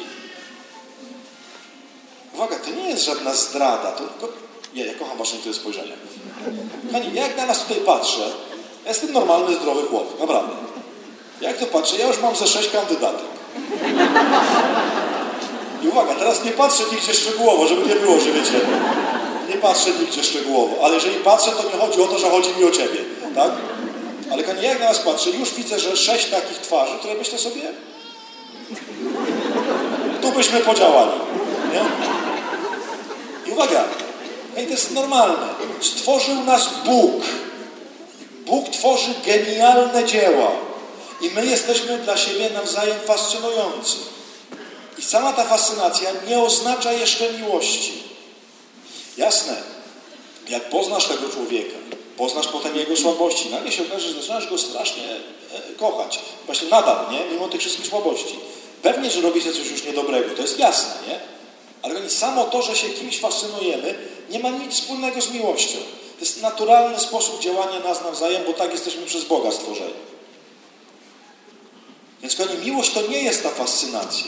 Uwaga, to nie jest żadna zdrada, to tylko... Nie, ja kocham wasze to spojrzenie. Kochani, ja jak na nas tutaj patrzę, ja jestem normalny, zdrowy chłop, naprawdę. Jak to patrzę, ja już mam ze sześć kandydatek. I uwaga, teraz nie patrzę nigdzie szczegółowo, żeby nie było, że wiecie, nie patrzę nigdzie szczegółowo, ale jeżeli patrzę, to nie chodzi o to, że chodzi mi o ciebie, tak? Ale kochani, jak na nas patrzę, już widzę, że sześć takich twarzy, które myślę sobie, tu byśmy podziałali, nie? I uwaga, to jest normalne. Stworzył nas Bóg. Bóg tworzy genialne dzieła. I my jesteśmy dla siebie nawzajem fascynujący. I sama ta fascynacja nie oznacza jeszcze miłości. Jasne. Jak poznasz tego człowieka, poznasz potem jego słabości, nagle się okaże, że zaczynasz go strasznie kochać. Właśnie nadal, nie? Mimo tych wszystkich słabości. Pewnie, że robicie coś już niedobrego. To jest jasne, nie? Ale samo to, że się kimś fascynujemy, nie ma nic wspólnego z miłością. To jest naturalny sposób działania nas nawzajem, bo tak jesteśmy przez Boga stworzeni. Więc kochani, miłość to nie jest ta fascynacja.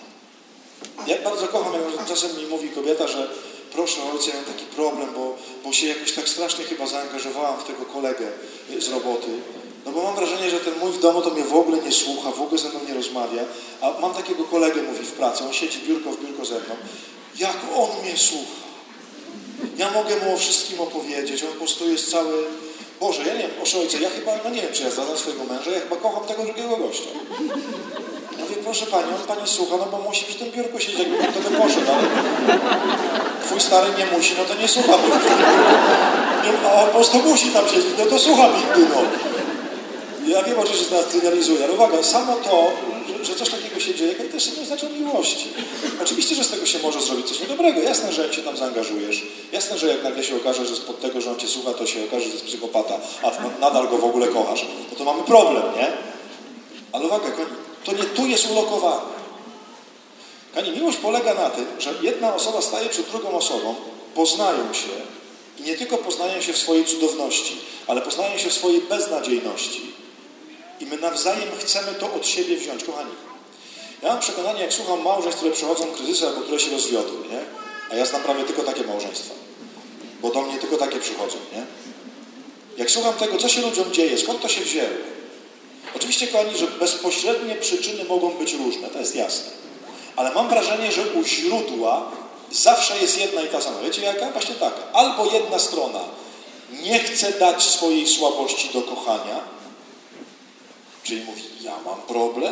Ja bardzo kocham, jak czasem mi mówi kobieta, że proszę ojcze, ja mam taki problem, bo, bo się jakoś tak strasznie chyba zaangażowałam w tego kolegę z roboty. No bo mam wrażenie, że ten mój w domu to mnie w ogóle nie słucha, w ogóle ze mną nie rozmawia. A mam takiego kolegę, mówi, w pracy, on siedzi biurko w biurko ze mną. Jak on mnie słucha. Ja mogę mu o wszystkim opowiedzieć, on po prostu jest cały... Boże, ja nie wiem, proszę ojca, ja chyba, no nie wiem, czy ja zdradzam swojego męża, ja chyba kocham tego drugiego gościa. Ja mówię, proszę pani, on pani słucha, no bo musi przy tym biurku siedzieć, jakby to by poszedł, ale twój stary nie musi, no to nie słucha, bo nie, a on po prostu musi tam siedzieć, no to słucha bidny, no. Ja wiem, oczywiście, że nas trywializuje, ale uwaga, samo to, że, że coś takiego się dzieje, to też nie oznacza miłości. Oczywiście, że z tego się może zrobić coś niedobrego. Jasne, że jak się tam zaangażujesz, jasne, że jak nagle się okaże, że spod tego, że on cię słucha, to się okaże, że jest psychopata, a ty nadal go w ogóle kochasz, no to mamy problem, nie? Ale uwaga, kochani, to nie tu jest ulokowane. Kochani, miłość polega na tym, że jedna osoba staje przed drugą osobą, poznają się i nie tylko poznają się w swojej cudowności, ale poznają się w swojej beznadziejności. I my nawzajem chcemy to od siebie wziąć. Kochani, ja mam przekonanie, jak słucham małżeństw, które przechodzą kryzysy albo które się rozwiodły, nie? A ja znam prawie tylko takie małżeństwa, bo do mnie tylko takie przychodzą, nie? Jak słucham tego, co się ludziom dzieje, skąd to się wzięło? Oczywiście, kochani, że bezpośrednie przyczyny mogą być różne, to jest jasne. Ale mam wrażenie, że u źródła zawsze jest jedna i ta sama. Wiecie jaka? Właśnie taka. Albo jedna strona nie chce dać swojej słabości do kochania, czyli mówi, ja mam problem,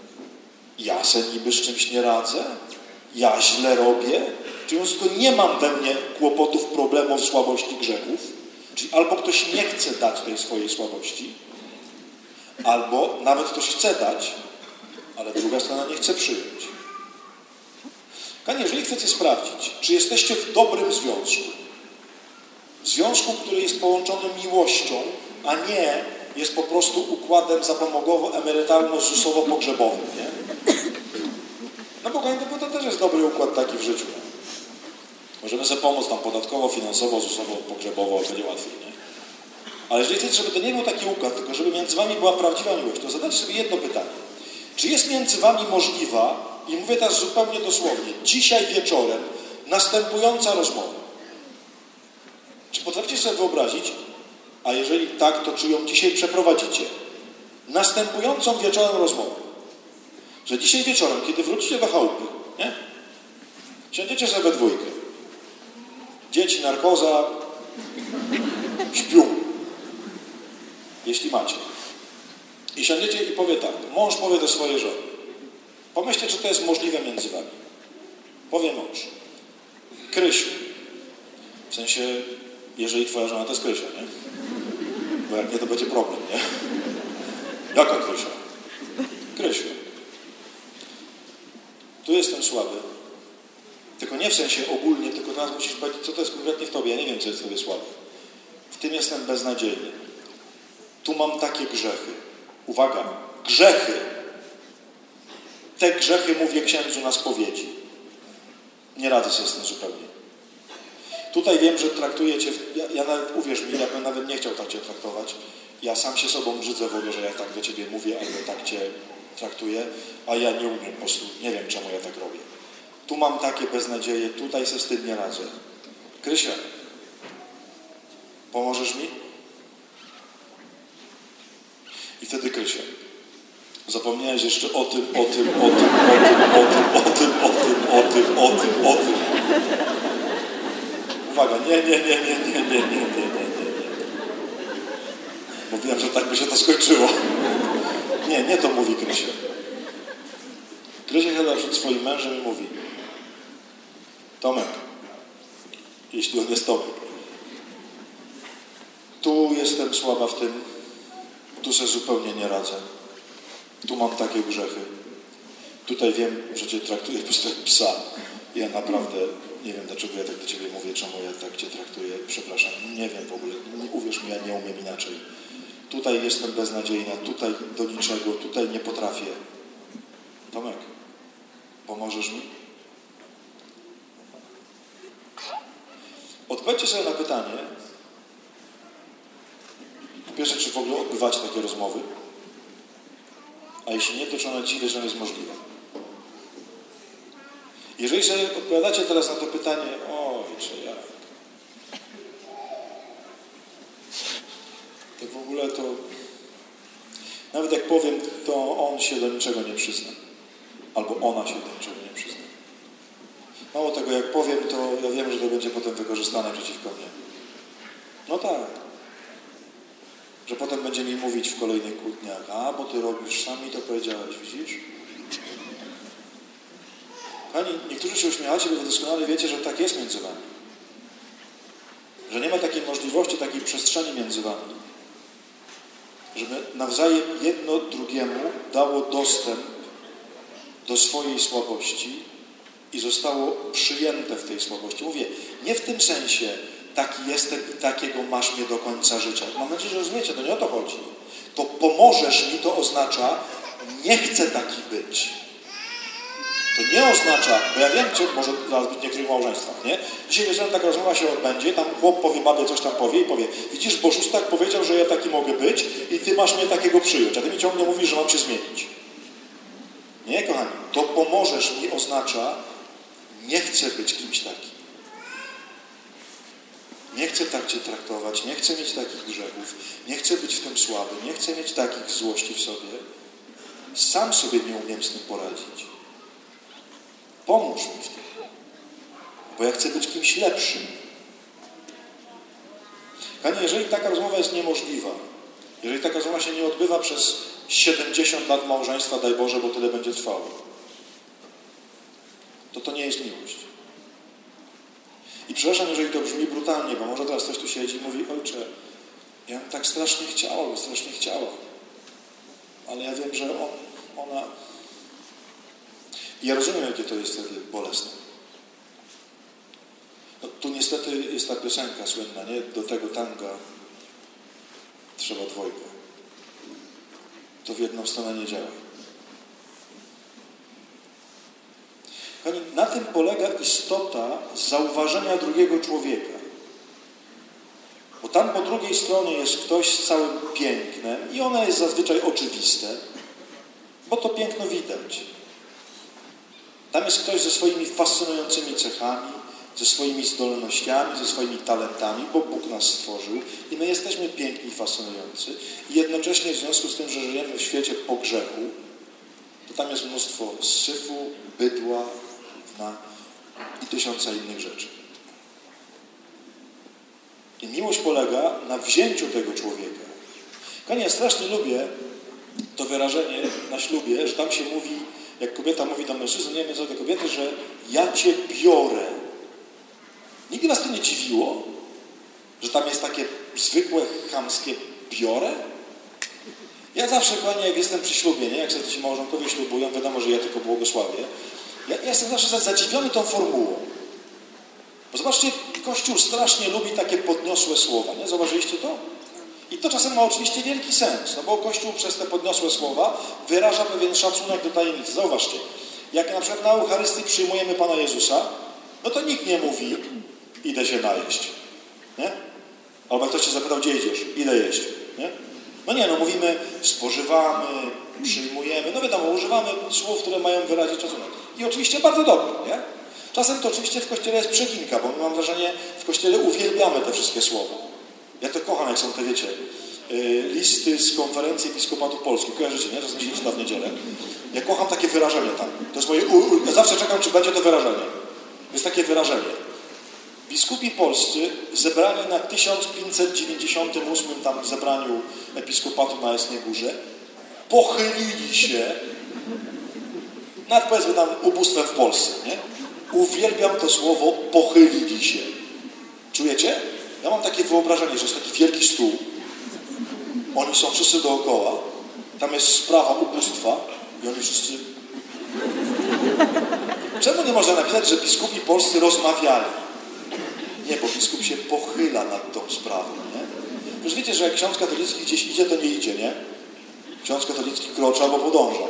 ja se niby z czymś nie radzę, ja źle robię, czyli tylko nie mam we mnie kłopotów, problemów, słabości, grzechów, czyli albo ktoś nie chce dać tej swojej słabości, albo nawet ktoś chce dać, ale druga strona nie chce przyjąć. Kochani, jeżeli chcecie sprawdzić, czy jesteście w dobrym związku, w związku, który jest połączony miłością, a nie jest po prostu układem zapomogowo-emerytalno-zusowo-pogrzebowym, nie? No bo, bo to też jest dobry układ taki w życiu, nie? Możemy sobie pomóc tam podatkowo, finansowo, zusowo-pogrzebowo, będzie łatwiej, nie? Ale jeżeli chcecie, żeby to nie był taki układ, tylko żeby między wami była prawdziwa miłość, to zadajcie sobie jedno pytanie. Czy jest między wami możliwa, i mówię teraz zupełnie dosłownie, dzisiaj wieczorem następująca rozmowa? Czy potraficie sobie wyobrazić, a jeżeli tak, to czy ją dzisiaj przeprowadzicie? Następującą wieczorem rozmowę. Że dzisiaj wieczorem, kiedy wrócicie do chałupy, nie? Siądziecie sobie we dwójkę. Dzieci, narkoza, śpią. Jeśli macie. I siądziecie i powie tak, mąż powie do swojej żony. Pomyślcie, czy to jest możliwe między wami. Powie mąż. Krysiu. W sensie, jeżeli twoja żona to jest Krysia, nie? Bo jak nie, to będzie problem, nie? Jaka Krysia? Krysiu. Tu jestem słaby. Tylko nie w sensie ogólnie, tylko teraz musisz powiedzieć, co to jest konkretnie w tobie. Ja nie wiem, co jest w tobie słabe. W tym jestem beznadziejny. Tu mam takie grzechy. Uwaga, grzechy. Te grzechy mówię księdzu na spowiedzi. Nie radzę sobie z tym zupełnie. Tutaj wiem, że traktujecie, ja, ja nawet, uwierz mi, ja bym nawet nie chciał tak cię traktować. Ja sam się sobą brzydzę w ogóle, że ja tak do ciebie mówię, albo tak cię traktuję, a ja nie umiem po prostu, nie wiem, czemu ja tak robię. Tu mam takie beznadzieje, tutaj se z tym nie radzę. Krysia, pomożesz mi? I wtedy Krysia, zapomniałeś jeszcze o tym, o tym, o tym, o tym, o tym, o tym, o tym, o tym, o tym. Uwaga, nie, nie, nie, nie, nie, nie, nie, nie, nie, nie. Mówiłem, że tak by się to skończyło. Nie, nie to mówi Krysia. Krysia siada przed swoim mężem i mówi: Tomek, jeśli on jest Tomek, tu jestem słaba w tym, tu se zupełnie nie radzę. Tu mam takie grzechy. Tutaj wiem, że cię traktuję po prostu jak psa. Ja naprawdę nie wiem, dlaczego ja tak do ciebie mówię, czemu ja tak cię traktuję. Przepraszam, nie wiem w ogóle. Uwierz mi, ja nie umiem inaczej. Tutaj jestem beznadziejna, tutaj do niczego, tutaj nie potrafię. Tomek, pomożesz mi? Odpowiedzcie sobie na pytanie, po pierwsze, czy w ogóle odbywacie takie rozmowy? A jeśli nie, to czy ona ci wie, że to jest możliwe? Jeżeli sobie odpowiadacie teraz na to pytanie, oj, czy jak? To w ogóle to... Nawet jak powiem, to on się do niczego nie przyzna. Albo ona się do niczego nie przyzna. Mało tego, jak powiem, to ja wiem, że to będzie potem wykorzystane przeciwko mnie. No tak. Że potem będzie mi mówić w kolejnych kłótniach, a, bo ty robisz, sami to powiedziałeś, widzisz? Pani, niektórzy się uśmiechacie, bo wy doskonale wiecie, że tak jest między wami. Że nie ma takiej możliwości, takiej przestrzeni między wami, żeby nawzajem jedno drugiemu dało dostęp do swojej słabości i zostało przyjęte w tej słabości. Mówię, nie w tym sensie, taki jestem i takiego masz mnie do końca życia. Mam nadzieję, że rozumiecie, to nie o to chodzi. To pomożesz mi, to oznacza, nie chcę taki być. To nie oznacza, bo ja wiem, co może zaraz być w niektórych małżeństwach, nie? Dzisiaj wieczorem taka rozmowa się odbędzie, tam chłop powie, babie coś tam powie i powie, widzisz, bo szóstak powiedział, że ja taki mogę być i ty masz mnie takiego przyjąć, a ty mi ciągle mówisz, że mam się zmienić. Nie, kochani, to pomożesz mi oznacza, nie chcę być kimś takim. Nie chcę tak cię traktować, nie chcę mieć takich grzechów, nie chcę być w tym słaby, nie chcę mieć takich złości w sobie. Sam sobie nie umiem z tym poradzić. Pomóż mi w tym, bo ja chcę być kimś lepszym. Kochani, jeżeli taka rozmowa jest niemożliwa, jeżeli taka rozmowa się nie odbywa przez siedemdziesiąt lat małżeństwa, daj Boże, bo tyle będzie trwało, to to nie jest miłość. I przepraszam, jeżeli to brzmi brutalnie, bo może teraz ktoś tu siedzi i mówi, ojcze, ja bym tak strasznie chciała, bo strasznie chciała, ale ja wiem, że on, ona... I ja rozumiem, jakie to jest wtedy bolesne. No, tu niestety jest ta piosenka słynna, nie? Do tego tanga trzeba dwojga. To w jedną stronę nie działa. Kochani, na tym polega istota zauważenia drugiego człowieka. Bo tam po drugiej stronie jest ktoś z całym pięknem i ono jest zazwyczaj oczywiste, bo to piękno widać. Tam jest ktoś ze swoimi fascynującymi cechami, ze swoimi zdolnościami, ze swoimi talentami, bo Bóg nas stworzył i my jesteśmy piękni i fascynujący. I jednocześnie w związku z tym, że żyjemy w świecie po grzechu, to tam jest mnóstwo syfu, bydła na, i tysiąca innych rzeczy. I miłość polega na wzięciu tego człowieka. Ja strasznie lubię to wyrażenie na ślubie, że tam się mówi, jak kobieta mówi do mężczyzny, nie wiem co do kobiety, że ja cię biorę. Nigdy was to nie dziwiło? Że tam jest takie zwykłe, chamskie biorę? Ja zawsze, kochani, jak jestem przy ślubie, nie? Jak sobie ci małżonkowie ślubują, wiadomo, że ja tylko błogosławię. Ja, ja jestem zawsze zadziwiony tą formułą. Bo zobaczcie, Kościół strasznie lubi takie podniosłe słowa, nie? Zauważyliście to? I to czasem ma oczywiście wielki sens, no bo Kościół przez te podniosłe słowa wyraża pewien szacunek do tajemnicy. Zauważcie, jak na przykład na Eucharystii przyjmujemy Pana Jezusa, no to nikt nie mówi, idę się najeść, nie? Albo ktoś cię zapytał, gdzie idziesz? Idę jeść, nie? No nie, no mówimy, spożywamy, przyjmujemy, no wiadomo, używamy słów, które mają wyrazić szacunek. I oczywiście bardzo dobre, nie? Czasem to oczywiście w Kościele jest przeginka, bo my, mam wrażenie, w Kościele uwielbiamy te wszystkie słowa. Ja to kocham, jak są te, wiecie, listy z konferencji Episkopatu Polski. Kojarzycie, nie? Czasem się czyta w niedzielę. Ja kocham takie wyrażenie tam. To jest moje... Ja zawsze czekam, czy będzie to wyrażenie. Jest takie wyrażenie. Biskupi polscy zebrani na tysiąc pięćset dziewięćdziesiątym ósmym tam zebraniu Episkopatu na Jasnej Górze pochylili się nad, powiedzmy tam, ubóstwem w Polsce, nie? Uwielbiam to słowo pochylili się. Czujecie? Ja mam takie wyobrażenie, że jest taki wielki stół, oni są wszyscy dookoła, tam jest sprawa ubóstwa i oni wszyscy... Czemu nie można napisać, że biskupi polscy rozmawiali? Nie, bo biskup się pochyla nad tą sprawą, nie? Już wiecie, że jak ksiądz katolicki gdzieś idzie, to nie idzie, nie? Ksiądz katolicki kroczy albo podąża.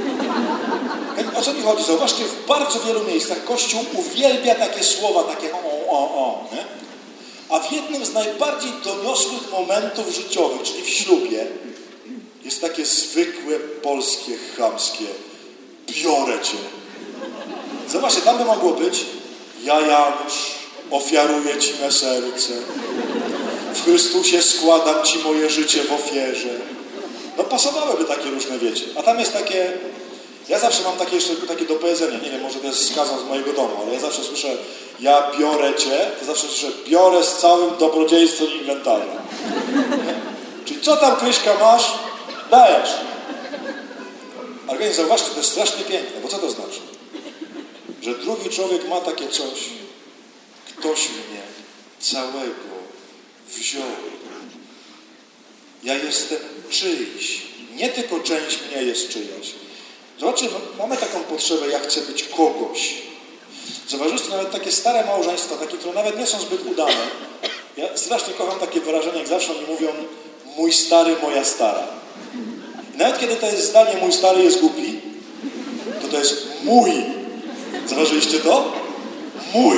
O co mi chodzi? Zauważcie, w bardzo wielu miejscach Kościół uwielbia takie słowa, takie o, o, o, nie? A w jednym z najbardziej doniosłych momentów życiowych, czyli w ślubie, jest takie zwykłe, polskie, chamskie biorę cię. Zobaczcie, tam by mogło być ja, Janusz, ofiaruję ci me serce. W Chrystusie składam ci moje życie w ofierze. No pasowałyby takie różne, wiecie. A tam jest takie... Ja zawsze mam takie jeszcze takie do powiedzenia. Nie wiem, może to jest skazał z mojego domu, ale ja zawsze słyszę ja biorę cię, to zawsze słyszę biorę z całym dobrodziejstwem inwentarza. Czyli co tam, Kryśka, masz? Dajesz. Ale nie zauważcie, to jest strasznie piękne, bo co to znaczy? Że drugi człowiek ma takie coś. Ktoś mnie całego wziął. Ja jestem czyjś. Nie tylko część mnie jest czyjaś. Zobaczcie, mamy taką potrzebę, ja chcę być kogoś. Zauważyliście nawet takie stare małżeństwa, takie, które nawet nie są zbyt udane. Ja strasznie kocham takie wyrażenia, jak zawsze oni mówią mój stary, moja stara. I nawet kiedy to jest zdanie mój stary jest głupi, to to jest mój. Zauważyliście to? Mój.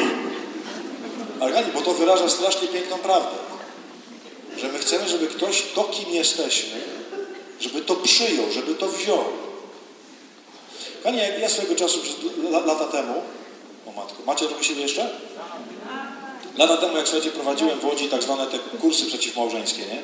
Ale bo to wyraża strasznie piękną prawdę. Że my chcemy, żeby ktoś, to kim jesteśmy, żeby to przyjął, żeby to wziął. Kochani, jak ja swego czasu, lata temu, o matko, macie trochę siebie jeszcze? Lata temu, jak słuchajcie, prowadziłem w Łodzi tak zwane te kursy przeciwmałżeńskie, nie?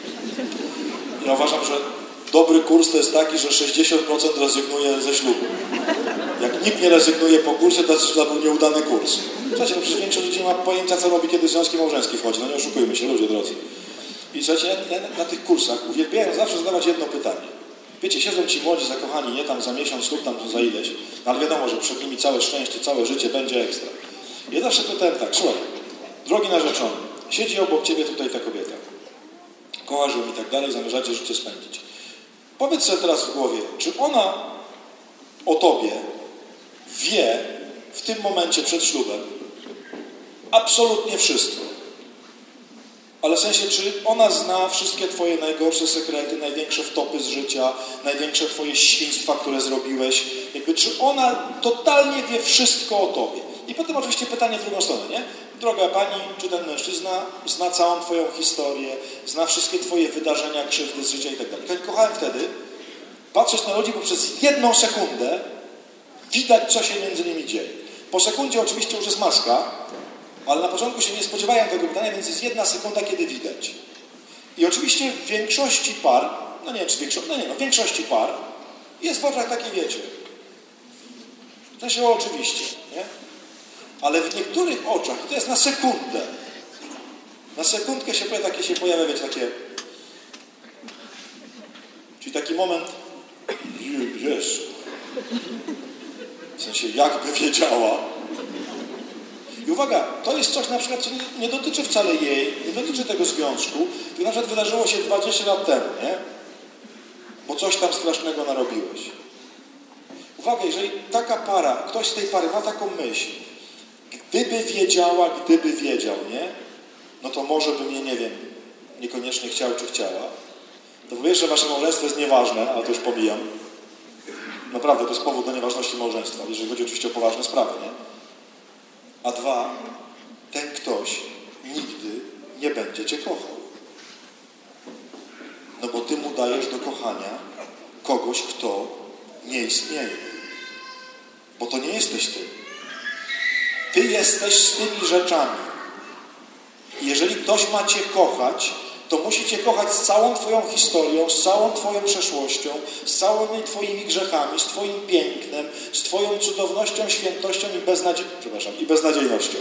Ja uważam, że dobry kurs to jest taki, że sześćdziesiąt procent rezygnuje ze ślubu. Jak nikt nie rezygnuje po kursie, to znaczy, że to był nieudany kurs. Słuchajcie, no przecież większość ludzi nie ma pojęcia, co robi, kiedy związki małżeńskie wchodzi. No nie oszukujmy się, ludzie drodzy. I słuchajcie, ja na, na tych kursach uwielbiałem zawsze zadawać jedno pytanie. Wiecie, siedzą ci młodzi, zakochani, nie tam za miesiąc lub tam za ileś, no ale wiadomo, że przed nimi całe szczęście, całe życie będzie ekstra. Ja zawsze pytałem tak, słuchaj, drogi narzeczony, siedzi obok ciebie tutaj ta kobieta, kochasz ją i tak dalej, zamierzacie życie spędzić. Powiedz sobie teraz w głowie, czy ona o tobie wie w tym momencie przed ślubem absolutnie wszystko. Ale w sensie, czy ona zna wszystkie twoje najgorsze sekrety, największe wtopy z życia, największe twoje świństwa, które zrobiłeś. Jakby, czy ona totalnie wie wszystko o tobie. I potem oczywiście pytanie w drugą stronę, nie? Droga pani, czy ten mężczyzna zna całą twoją historię, zna wszystkie twoje wydarzenia, krzywdy z życia i tak dalej. Kochałem wtedy patrzeć na ludzi, bo przez jedną sekundę widać, co się między nimi dzieje. Po sekundzie oczywiście już jest maska, ale na początku się nie spodziewałem tego pytania, więc jest jedna sekunda, kiedy widać. I oczywiście w większości par, no nie wiem, czy większości, no nie, no w większości par jest w oczach takie, wiecie. To się oczywiście, nie? Ale w niektórych oczach, to jest na sekundę, na sekundkę się pojawia, takie się pojawia, wiecie, takie, czyli taki moment Jezu. W sensie, jakby wiedziała. I uwaga, to jest coś na przykład, co nie, nie dotyczy wcale jej, nie dotyczy tego związku, to na przykład wydarzyło się dwadzieścia lat temu, nie? Bo coś tam strasznego narobiłeś. Uwaga, jeżeli taka para, ktoś z tej pary ma taką myśl, gdyby wiedziała, gdyby wiedział, nie? No to może by mnie, nie wiem, niekoniecznie chciał czy chciała. To po pierwsze, wasze małżeństwo jest nieważne, ale to już pomijam. Naprawdę, to jest powód do nieważności małżeństwa, jeżeli chodzi oczywiście o poważne sprawy, nie? A dwa, ten ktoś nigdy nie będzie cię kochał. No bo ty mu dajesz do kochania kogoś, kto nie istnieje. Bo to nie jesteś ty. Ty jesteś z tymi rzeczami. I jeżeli ktoś ma cię kochać, to musi cię kochać z całą twoją historią, z całą twoją przeszłością, z całymi twoimi grzechami, z twoim pięknem, z twoją cudownością, świętością i, beznadzie... Przepraszam, i beznadziejnością.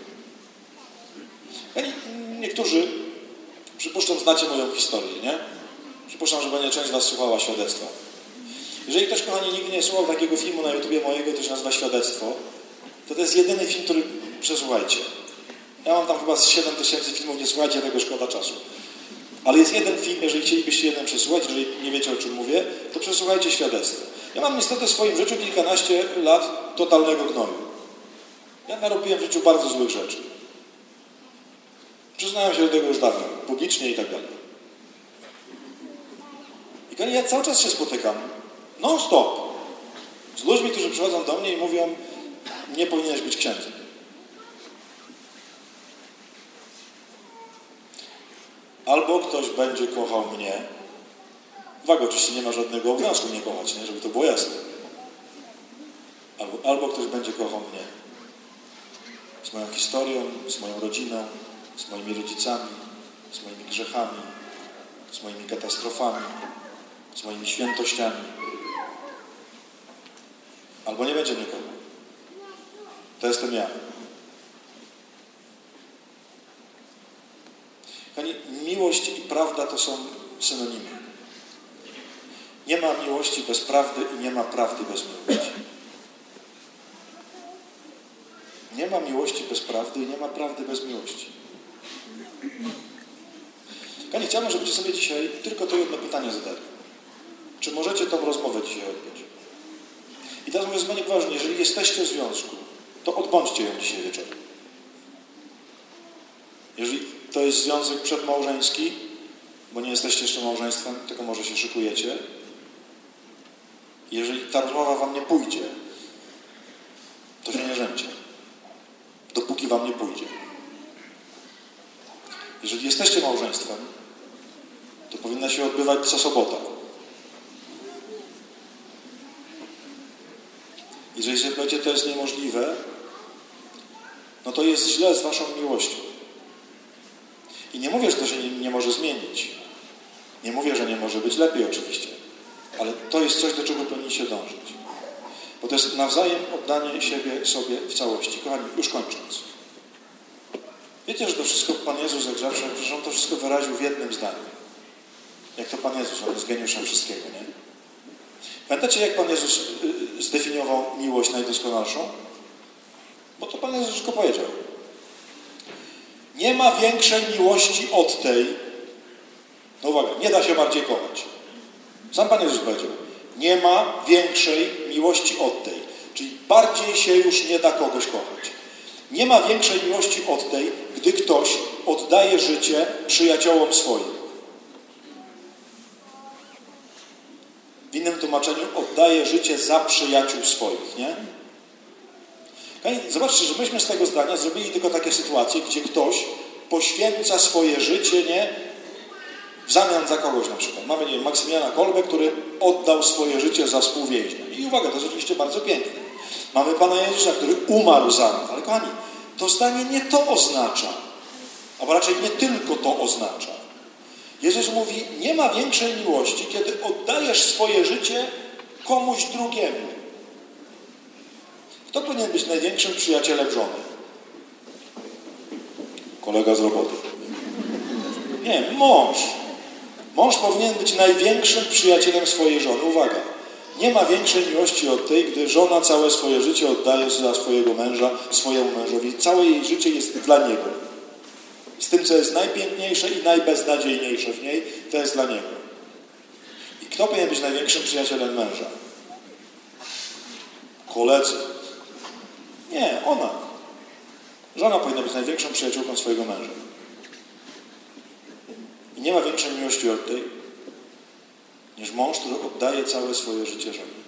Niektórzy, przypuszczam, znacie moją historię, nie? Przypuszczam, że będzie część z was słuchała świadectwa. Jeżeli ktoś, kochani, nigdy nie słuchał takiego filmu na YouTubie mojego, to się nazywa Świadectwo, to to jest jedyny film, który przesłuchajcie. Ja mam tam chyba z siedem tysięcy filmów, nie słuchajcie tego, szkoda czasu. Ale jest jeden film, jeżeli chcielibyście jeden przesłuchać, jeżeli nie wiecie, o czym mówię, to przesłuchajcie Świadectwo. Ja mam niestety w swoim życiu kilkanaście lat totalnego gnoju. Ja narobiłem w życiu bardzo złych rzeczy. Przyznałem się do tego już dawno, publicznie i tak dalej. I kochani, ja cały czas się spotykam, non stop, z ludźmi, którzy przychodzą do mnie i mówią, nie powinieneś być księdzem. Albo ktoś będzie kochał mnie. Uwaga, oczywiście nie ma żadnego obowiązku mnie kochać, nie? Żeby to było jasne. Albo, albo ktoś będzie kochał mnie. Z moją historią, z moją rodziną, z moimi rodzicami, z moimi grzechami, z moimi katastrofami, z moimi świętościami. Albo nie będzie mnie kochał. To jestem ja. Miłość i prawda to są synonimy. Nie ma miłości bez prawdy i nie ma prawdy bez miłości. Nie ma miłości bez prawdy i nie ma prawdy bez miłości. Kochani, chciałbym, żebyście sobie dzisiaj tylko to jedno pytanie zadali. Czy możecie tą rozmowę dzisiaj odbyć? I teraz mówię zupełnie poważnie, jeżeli jesteście w związku, to odbądźcie ją dzisiaj wieczorem. Jeżeli to jest związek przedmałżeński, bo nie jesteście jeszcze małżeństwem, tylko może się szykujecie. Jeżeli ta rozmowa wam nie pójdzie, to się nie żeńcie. Dopóki wam nie pójdzie. Jeżeli jesteście małżeństwem, to powinna się odbywać co sobota. Jeżeli sobie powiecie, to jest niemożliwe, no to jest źle z waszą miłością. I nie mówię, że to się nie, nie może zmienić. Nie mówię, że nie może być lepiej oczywiście. Ale to jest coś, do czego powinniście dążyć. Bo to jest nawzajem oddanie siebie sobie w całości. Kochani, już kończąc. Wiecie, że to wszystko Pan Jezus, jak zawsze, że On to wszystko wyraził w jednym zdaniu. Jak to Pan Jezus, On jest geniuszem wszystkiego, nie? Pamiętacie, jak Pan Jezus zdefiniował miłość najdoskonalszą? Bo to Pan Jezus wszystko powiedział. Nie ma większej miłości od tej, no uwaga, nie da się bardziej kochać. Sam Pan Jezus powiedział, nie ma większej miłości od tej, czyli bardziej się już nie da kogoś kochać. Nie ma większej miłości od tej, gdy ktoś oddaje życie przyjaciołom swoim. W innym tłumaczeniu oddaje życie za przyjaciół swoich, nie? Zobaczcie, że myśmy z tego zdania zrobili tylko takie sytuacje, gdzie ktoś poświęca swoje życie, nie? W zamian za kogoś na przykład. Mamy, nie wiem, Maksymiliana Kolbę, który oddał swoje życie za współwięźnia. I uwaga, to jest oczywiście bardzo piękne. Mamy Pana Jezusa, który umarł za nas. Ale kochani, to zdanie nie to oznacza. Albo raczej nie tylko to oznacza. Jezus mówi, nie ma większej miłości, kiedy oddajesz swoje życie komuś drugiemu. Kto powinien być największym przyjacielem żony? Kolega z roboty. Nie, mąż. Mąż powinien być największym przyjacielem swojej żony. Uwaga. Nie ma większej miłości od tej, gdy żona całe swoje życie oddaje za swojego męża, swojemu mężowi. Całe jej życie jest dla niego. Z tym, co jest najpiękniejsze i najbeznadziejniejsze w niej, to jest dla niego. I kto powinien być największym przyjacielem męża? Koledzy. Nie, ona. Żona powinna być największą przyjaciółką swojego męża. I nie ma większej miłości od tej, niż mąż, który oddaje całe swoje życie żonie.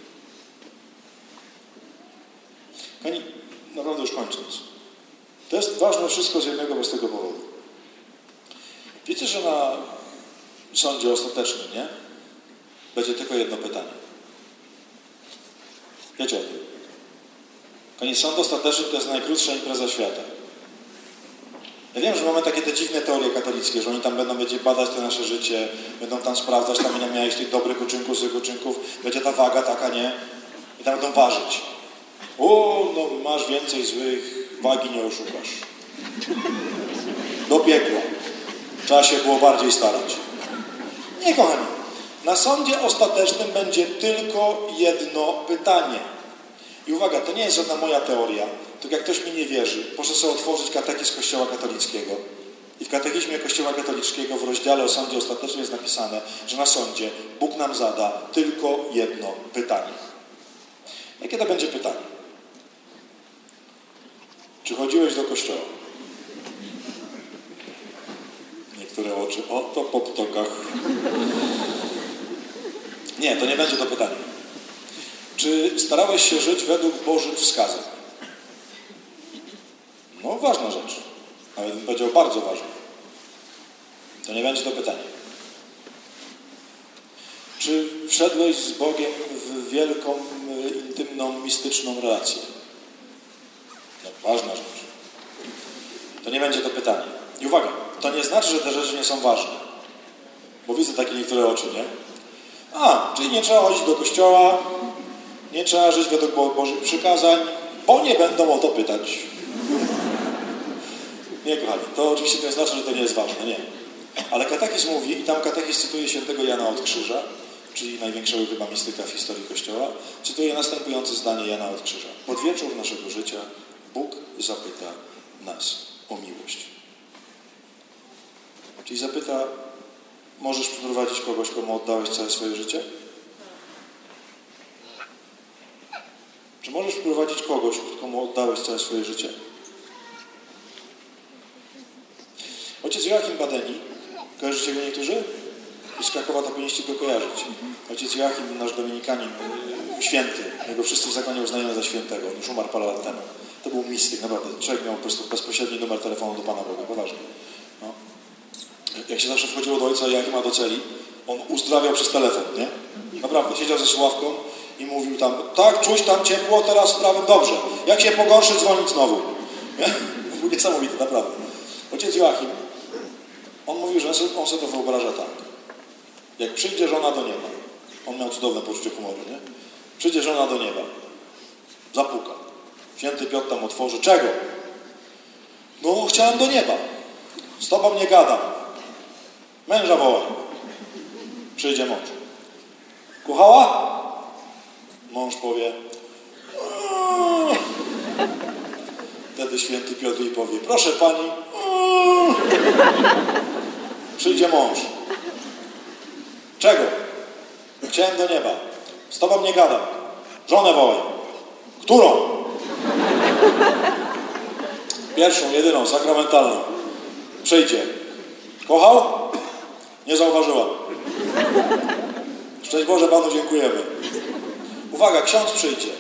Kochani, naprawdę już kończąc. To jest ważne wszystko z jednego prostego powodu. Wiecie, że na sądzie ostatecznym, nie? Będzie tylko jedno pytanie. Wiecie o tym. Kochani, sąd ostateczny to jest najkrótsza impreza świata. Ja wiem, że mamy takie te dziwne teorie katolickie, że oni tam będą będzie badać to nasze życie, będą tam sprawdzać, tam ile miałeś tych dobrych uczynków, złych uczynków, będzie ta waga taka, nie? I tam będą ważyć. O, no masz więcej złych, wagi nie oszukasz. Dobiegło. Trzeba się było bardziej starać. Nie, kochani. Na sądzie ostatecznym będzie tylko jedno pytanie. I uwaga, to nie jest żadna moja teoria. Tylko jak ktoś mi nie wierzy, proszę sobie otworzyć katechizm Kościoła katolickiego. I w katechizmie Kościoła katolickiego w rozdziale o sądzie ostatecznym jest napisane, że na sądzie Bóg nam zada tylko jedno pytanie. Jakie to będzie pytanie? Czy chodziłeś do kościoła? Niektóre oczy, oto po ptokach. Nie, to nie będzie to pytanie. Czy starałeś się żyć według Bożych wskazań? No, ważna rzecz. Nawet bym powiedział bardzo ważna. To nie będzie to pytanie. Czy wszedłeś z Bogiem w wielką, intymną, mistyczną relację? No, ważna rzecz. To nie będzie to pytanie. I uwaga, to nie znaczy, że te rzeczy nie są ważne. Bo widzę takie niektóre oczy, nie? A, czyli nie trzeba chodzić do kościoła, nie trzeba żyć według Bożych przykazań, bo nie będą o to pytać. Nie, kochani, to oczywiście nie znaczy, że to nie jest ważne, nie. Ale katechizm mówi, i tam katechizm cytuje świętego Jana od Krzyża, czyli największego chyba mistyka w historii Kościoła, cytuje następujące zdanie Jana od Krzyża. Pod wieczór naszego życia Bóg zapyta nas o miłość. Czyli zapyta, możesz przyprowadzić kogoś, komu oddałeś całe swoje życie? Czy możesz przyprowadzić kogoś, komu oddałeś całe swoje życie? Ojciec Joachim Badeni, kojarzycie go niektórzy? Z Krakowa to powinniście go kojarzyć. Ojciec Joachim, nasz dominikanin, święty, jego wszyscy w zakonie uznają za świętego. On już umarł parę lat temu. To był mistyk, naprawdę. Człowiek miał po prostu bezpośredni numer telefonu do Pana Boga, poważnie. No. Jak się zawsze wchodziło do ojca Joachima do celi, on uzdrawiał przez telefon, nie? Naprawdę, siedział ze słuchawką i mówił tam, tak, czuć tam ciepło, teraz sprawę dobrze. Jak się pogorszy, dzwonić znowu. Nie? Był niesamowity, naprawdę. Ojciec Joachim, on mówił, że on sobie to wyobraża tak. Jak przyjdzie żona do nieba, on miał cudowne poczucie humoru, nie? Przyjdzie żona do nieba, zapuka. Święty Piotr tam otworzy. Czego? No, chciałem do nieba. Z tobą nie gadam. Męża wołaj. Przyjdzie mąż. Kochała? Mąż powie. Aaa. Wtedy święty Piotr jej powie. Proszę pani. Aaa. Przyjdzie mąż. Czego? Chciałem do nieba. Z tobą nie gadam. Żonę wołaj. Którą? Pierwszą, jedyną, sakramentalną. Przyjdzie. Kochał? Nie zauważyłam. Szczęść Boże, Panu dziękujemy. Uwaga, ksiądz przyjdzie.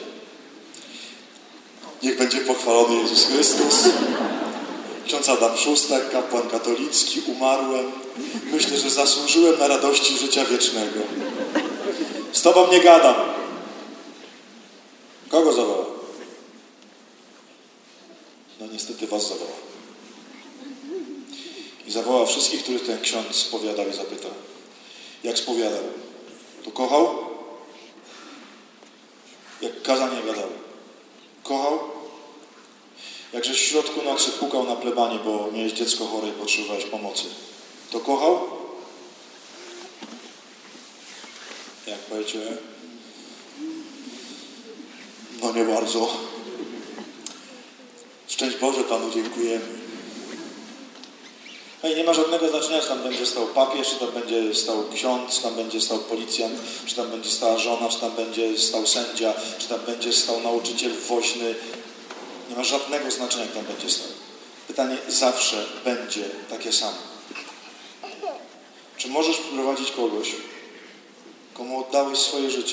Niech będzie pochwalony Jezus Chrystus. Ksiądz Adam Szóstak, kapłan katolicki, umarłem. Myślę, że zasłużyłem na radości życia wiecznego. Z tobą nie gadam. Kogo zawoła? No niestety was zawoła. I zawoła wszystkich, których ten ksiądz spowiadał i zapytał. Jak spowiadał? To kochał? Jak kazanie gadał? Kochał? Jakżeś w środku nocy pukał na plebanie, bo miałeś dziecko chore i potrzebowałeś pomocy. To kochał? Jak powiecie? No nie bardzo. Szczęść Boże, Panu dziękujemy. No i nie ma żadnego znaczenia, czy tam będzie stał papież, czy tam będzie stał ksiądz, czy tam będzie stał policjant, czy tam będzie stała żona, czy tam będzie stał sędzia, czy tam będzie stał nauczyciel woźny. Nie ma żadnego znaczenia, jak tam będzie stał. Pytanie zawsze będzie takie samo. Czy możesz prowadzić kogoś, komu oddałeś swoje życie?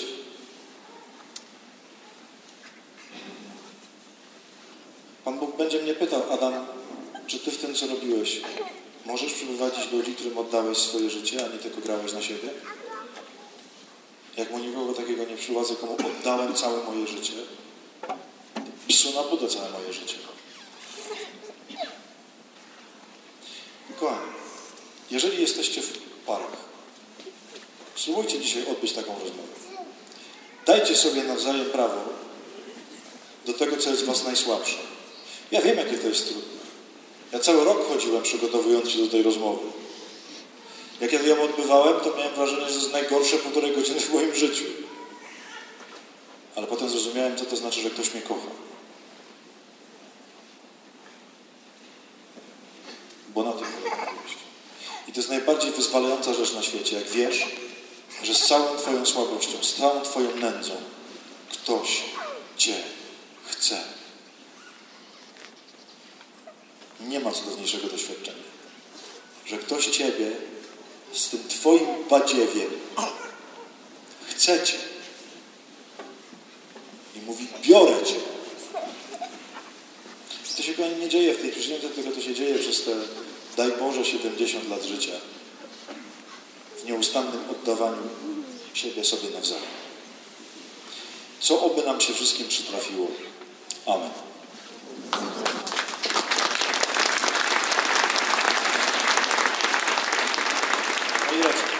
Pan Bóg będzie mnie pytał, Adam, czy ty w tym, co robiłeś, możesz przyprowadzić ludzi, którym oddałeś swoje życie, a nie tylko grałeś na siebie? Jak mu nikogo takiego nie przyprowadzę, komu oddałem całe moje życie, psu na budę całe moje życie. Kochani, jeżeli jesteście w parach, spróbujcie dzisiaj odbyć taką rozmowę. Dajcie sobie nawzajem prawo do tego, co jest w was najsłabsze. Ja wiem, jakie to jest trudne. Ja cały rok chodziłem, przygotowując się do tej rozmowy. Jak ja ją odbywałem, to miałem wrażenie, że to jest najgorsze półtorej godziny w moim życiu. Ale potem zrozumiałem, co to znaczy, że ktoś mnie kocha. Bo na tym polega miłość. I to jest najbardziej wyzwalająca rzecz na świecie, jak wiesz, że z całą twoją słabością, z całą twoją nędzą ktoś cię chce. Nie ma cudowniejszego doświadczenia. Że ktoś ciebie z tym twoim badziewiem chce cię. I mówi, biorę cię. To się kochani nie dzieje w tej przyczynie, tylko to się dzieje przez te, daj Boże, siedemdziesiąt lat życia. W nieustannym oddawaniu siebie sobie nawzajem. Co oby nam się wszystkim przytrafiło. Amen. Moi drodzy,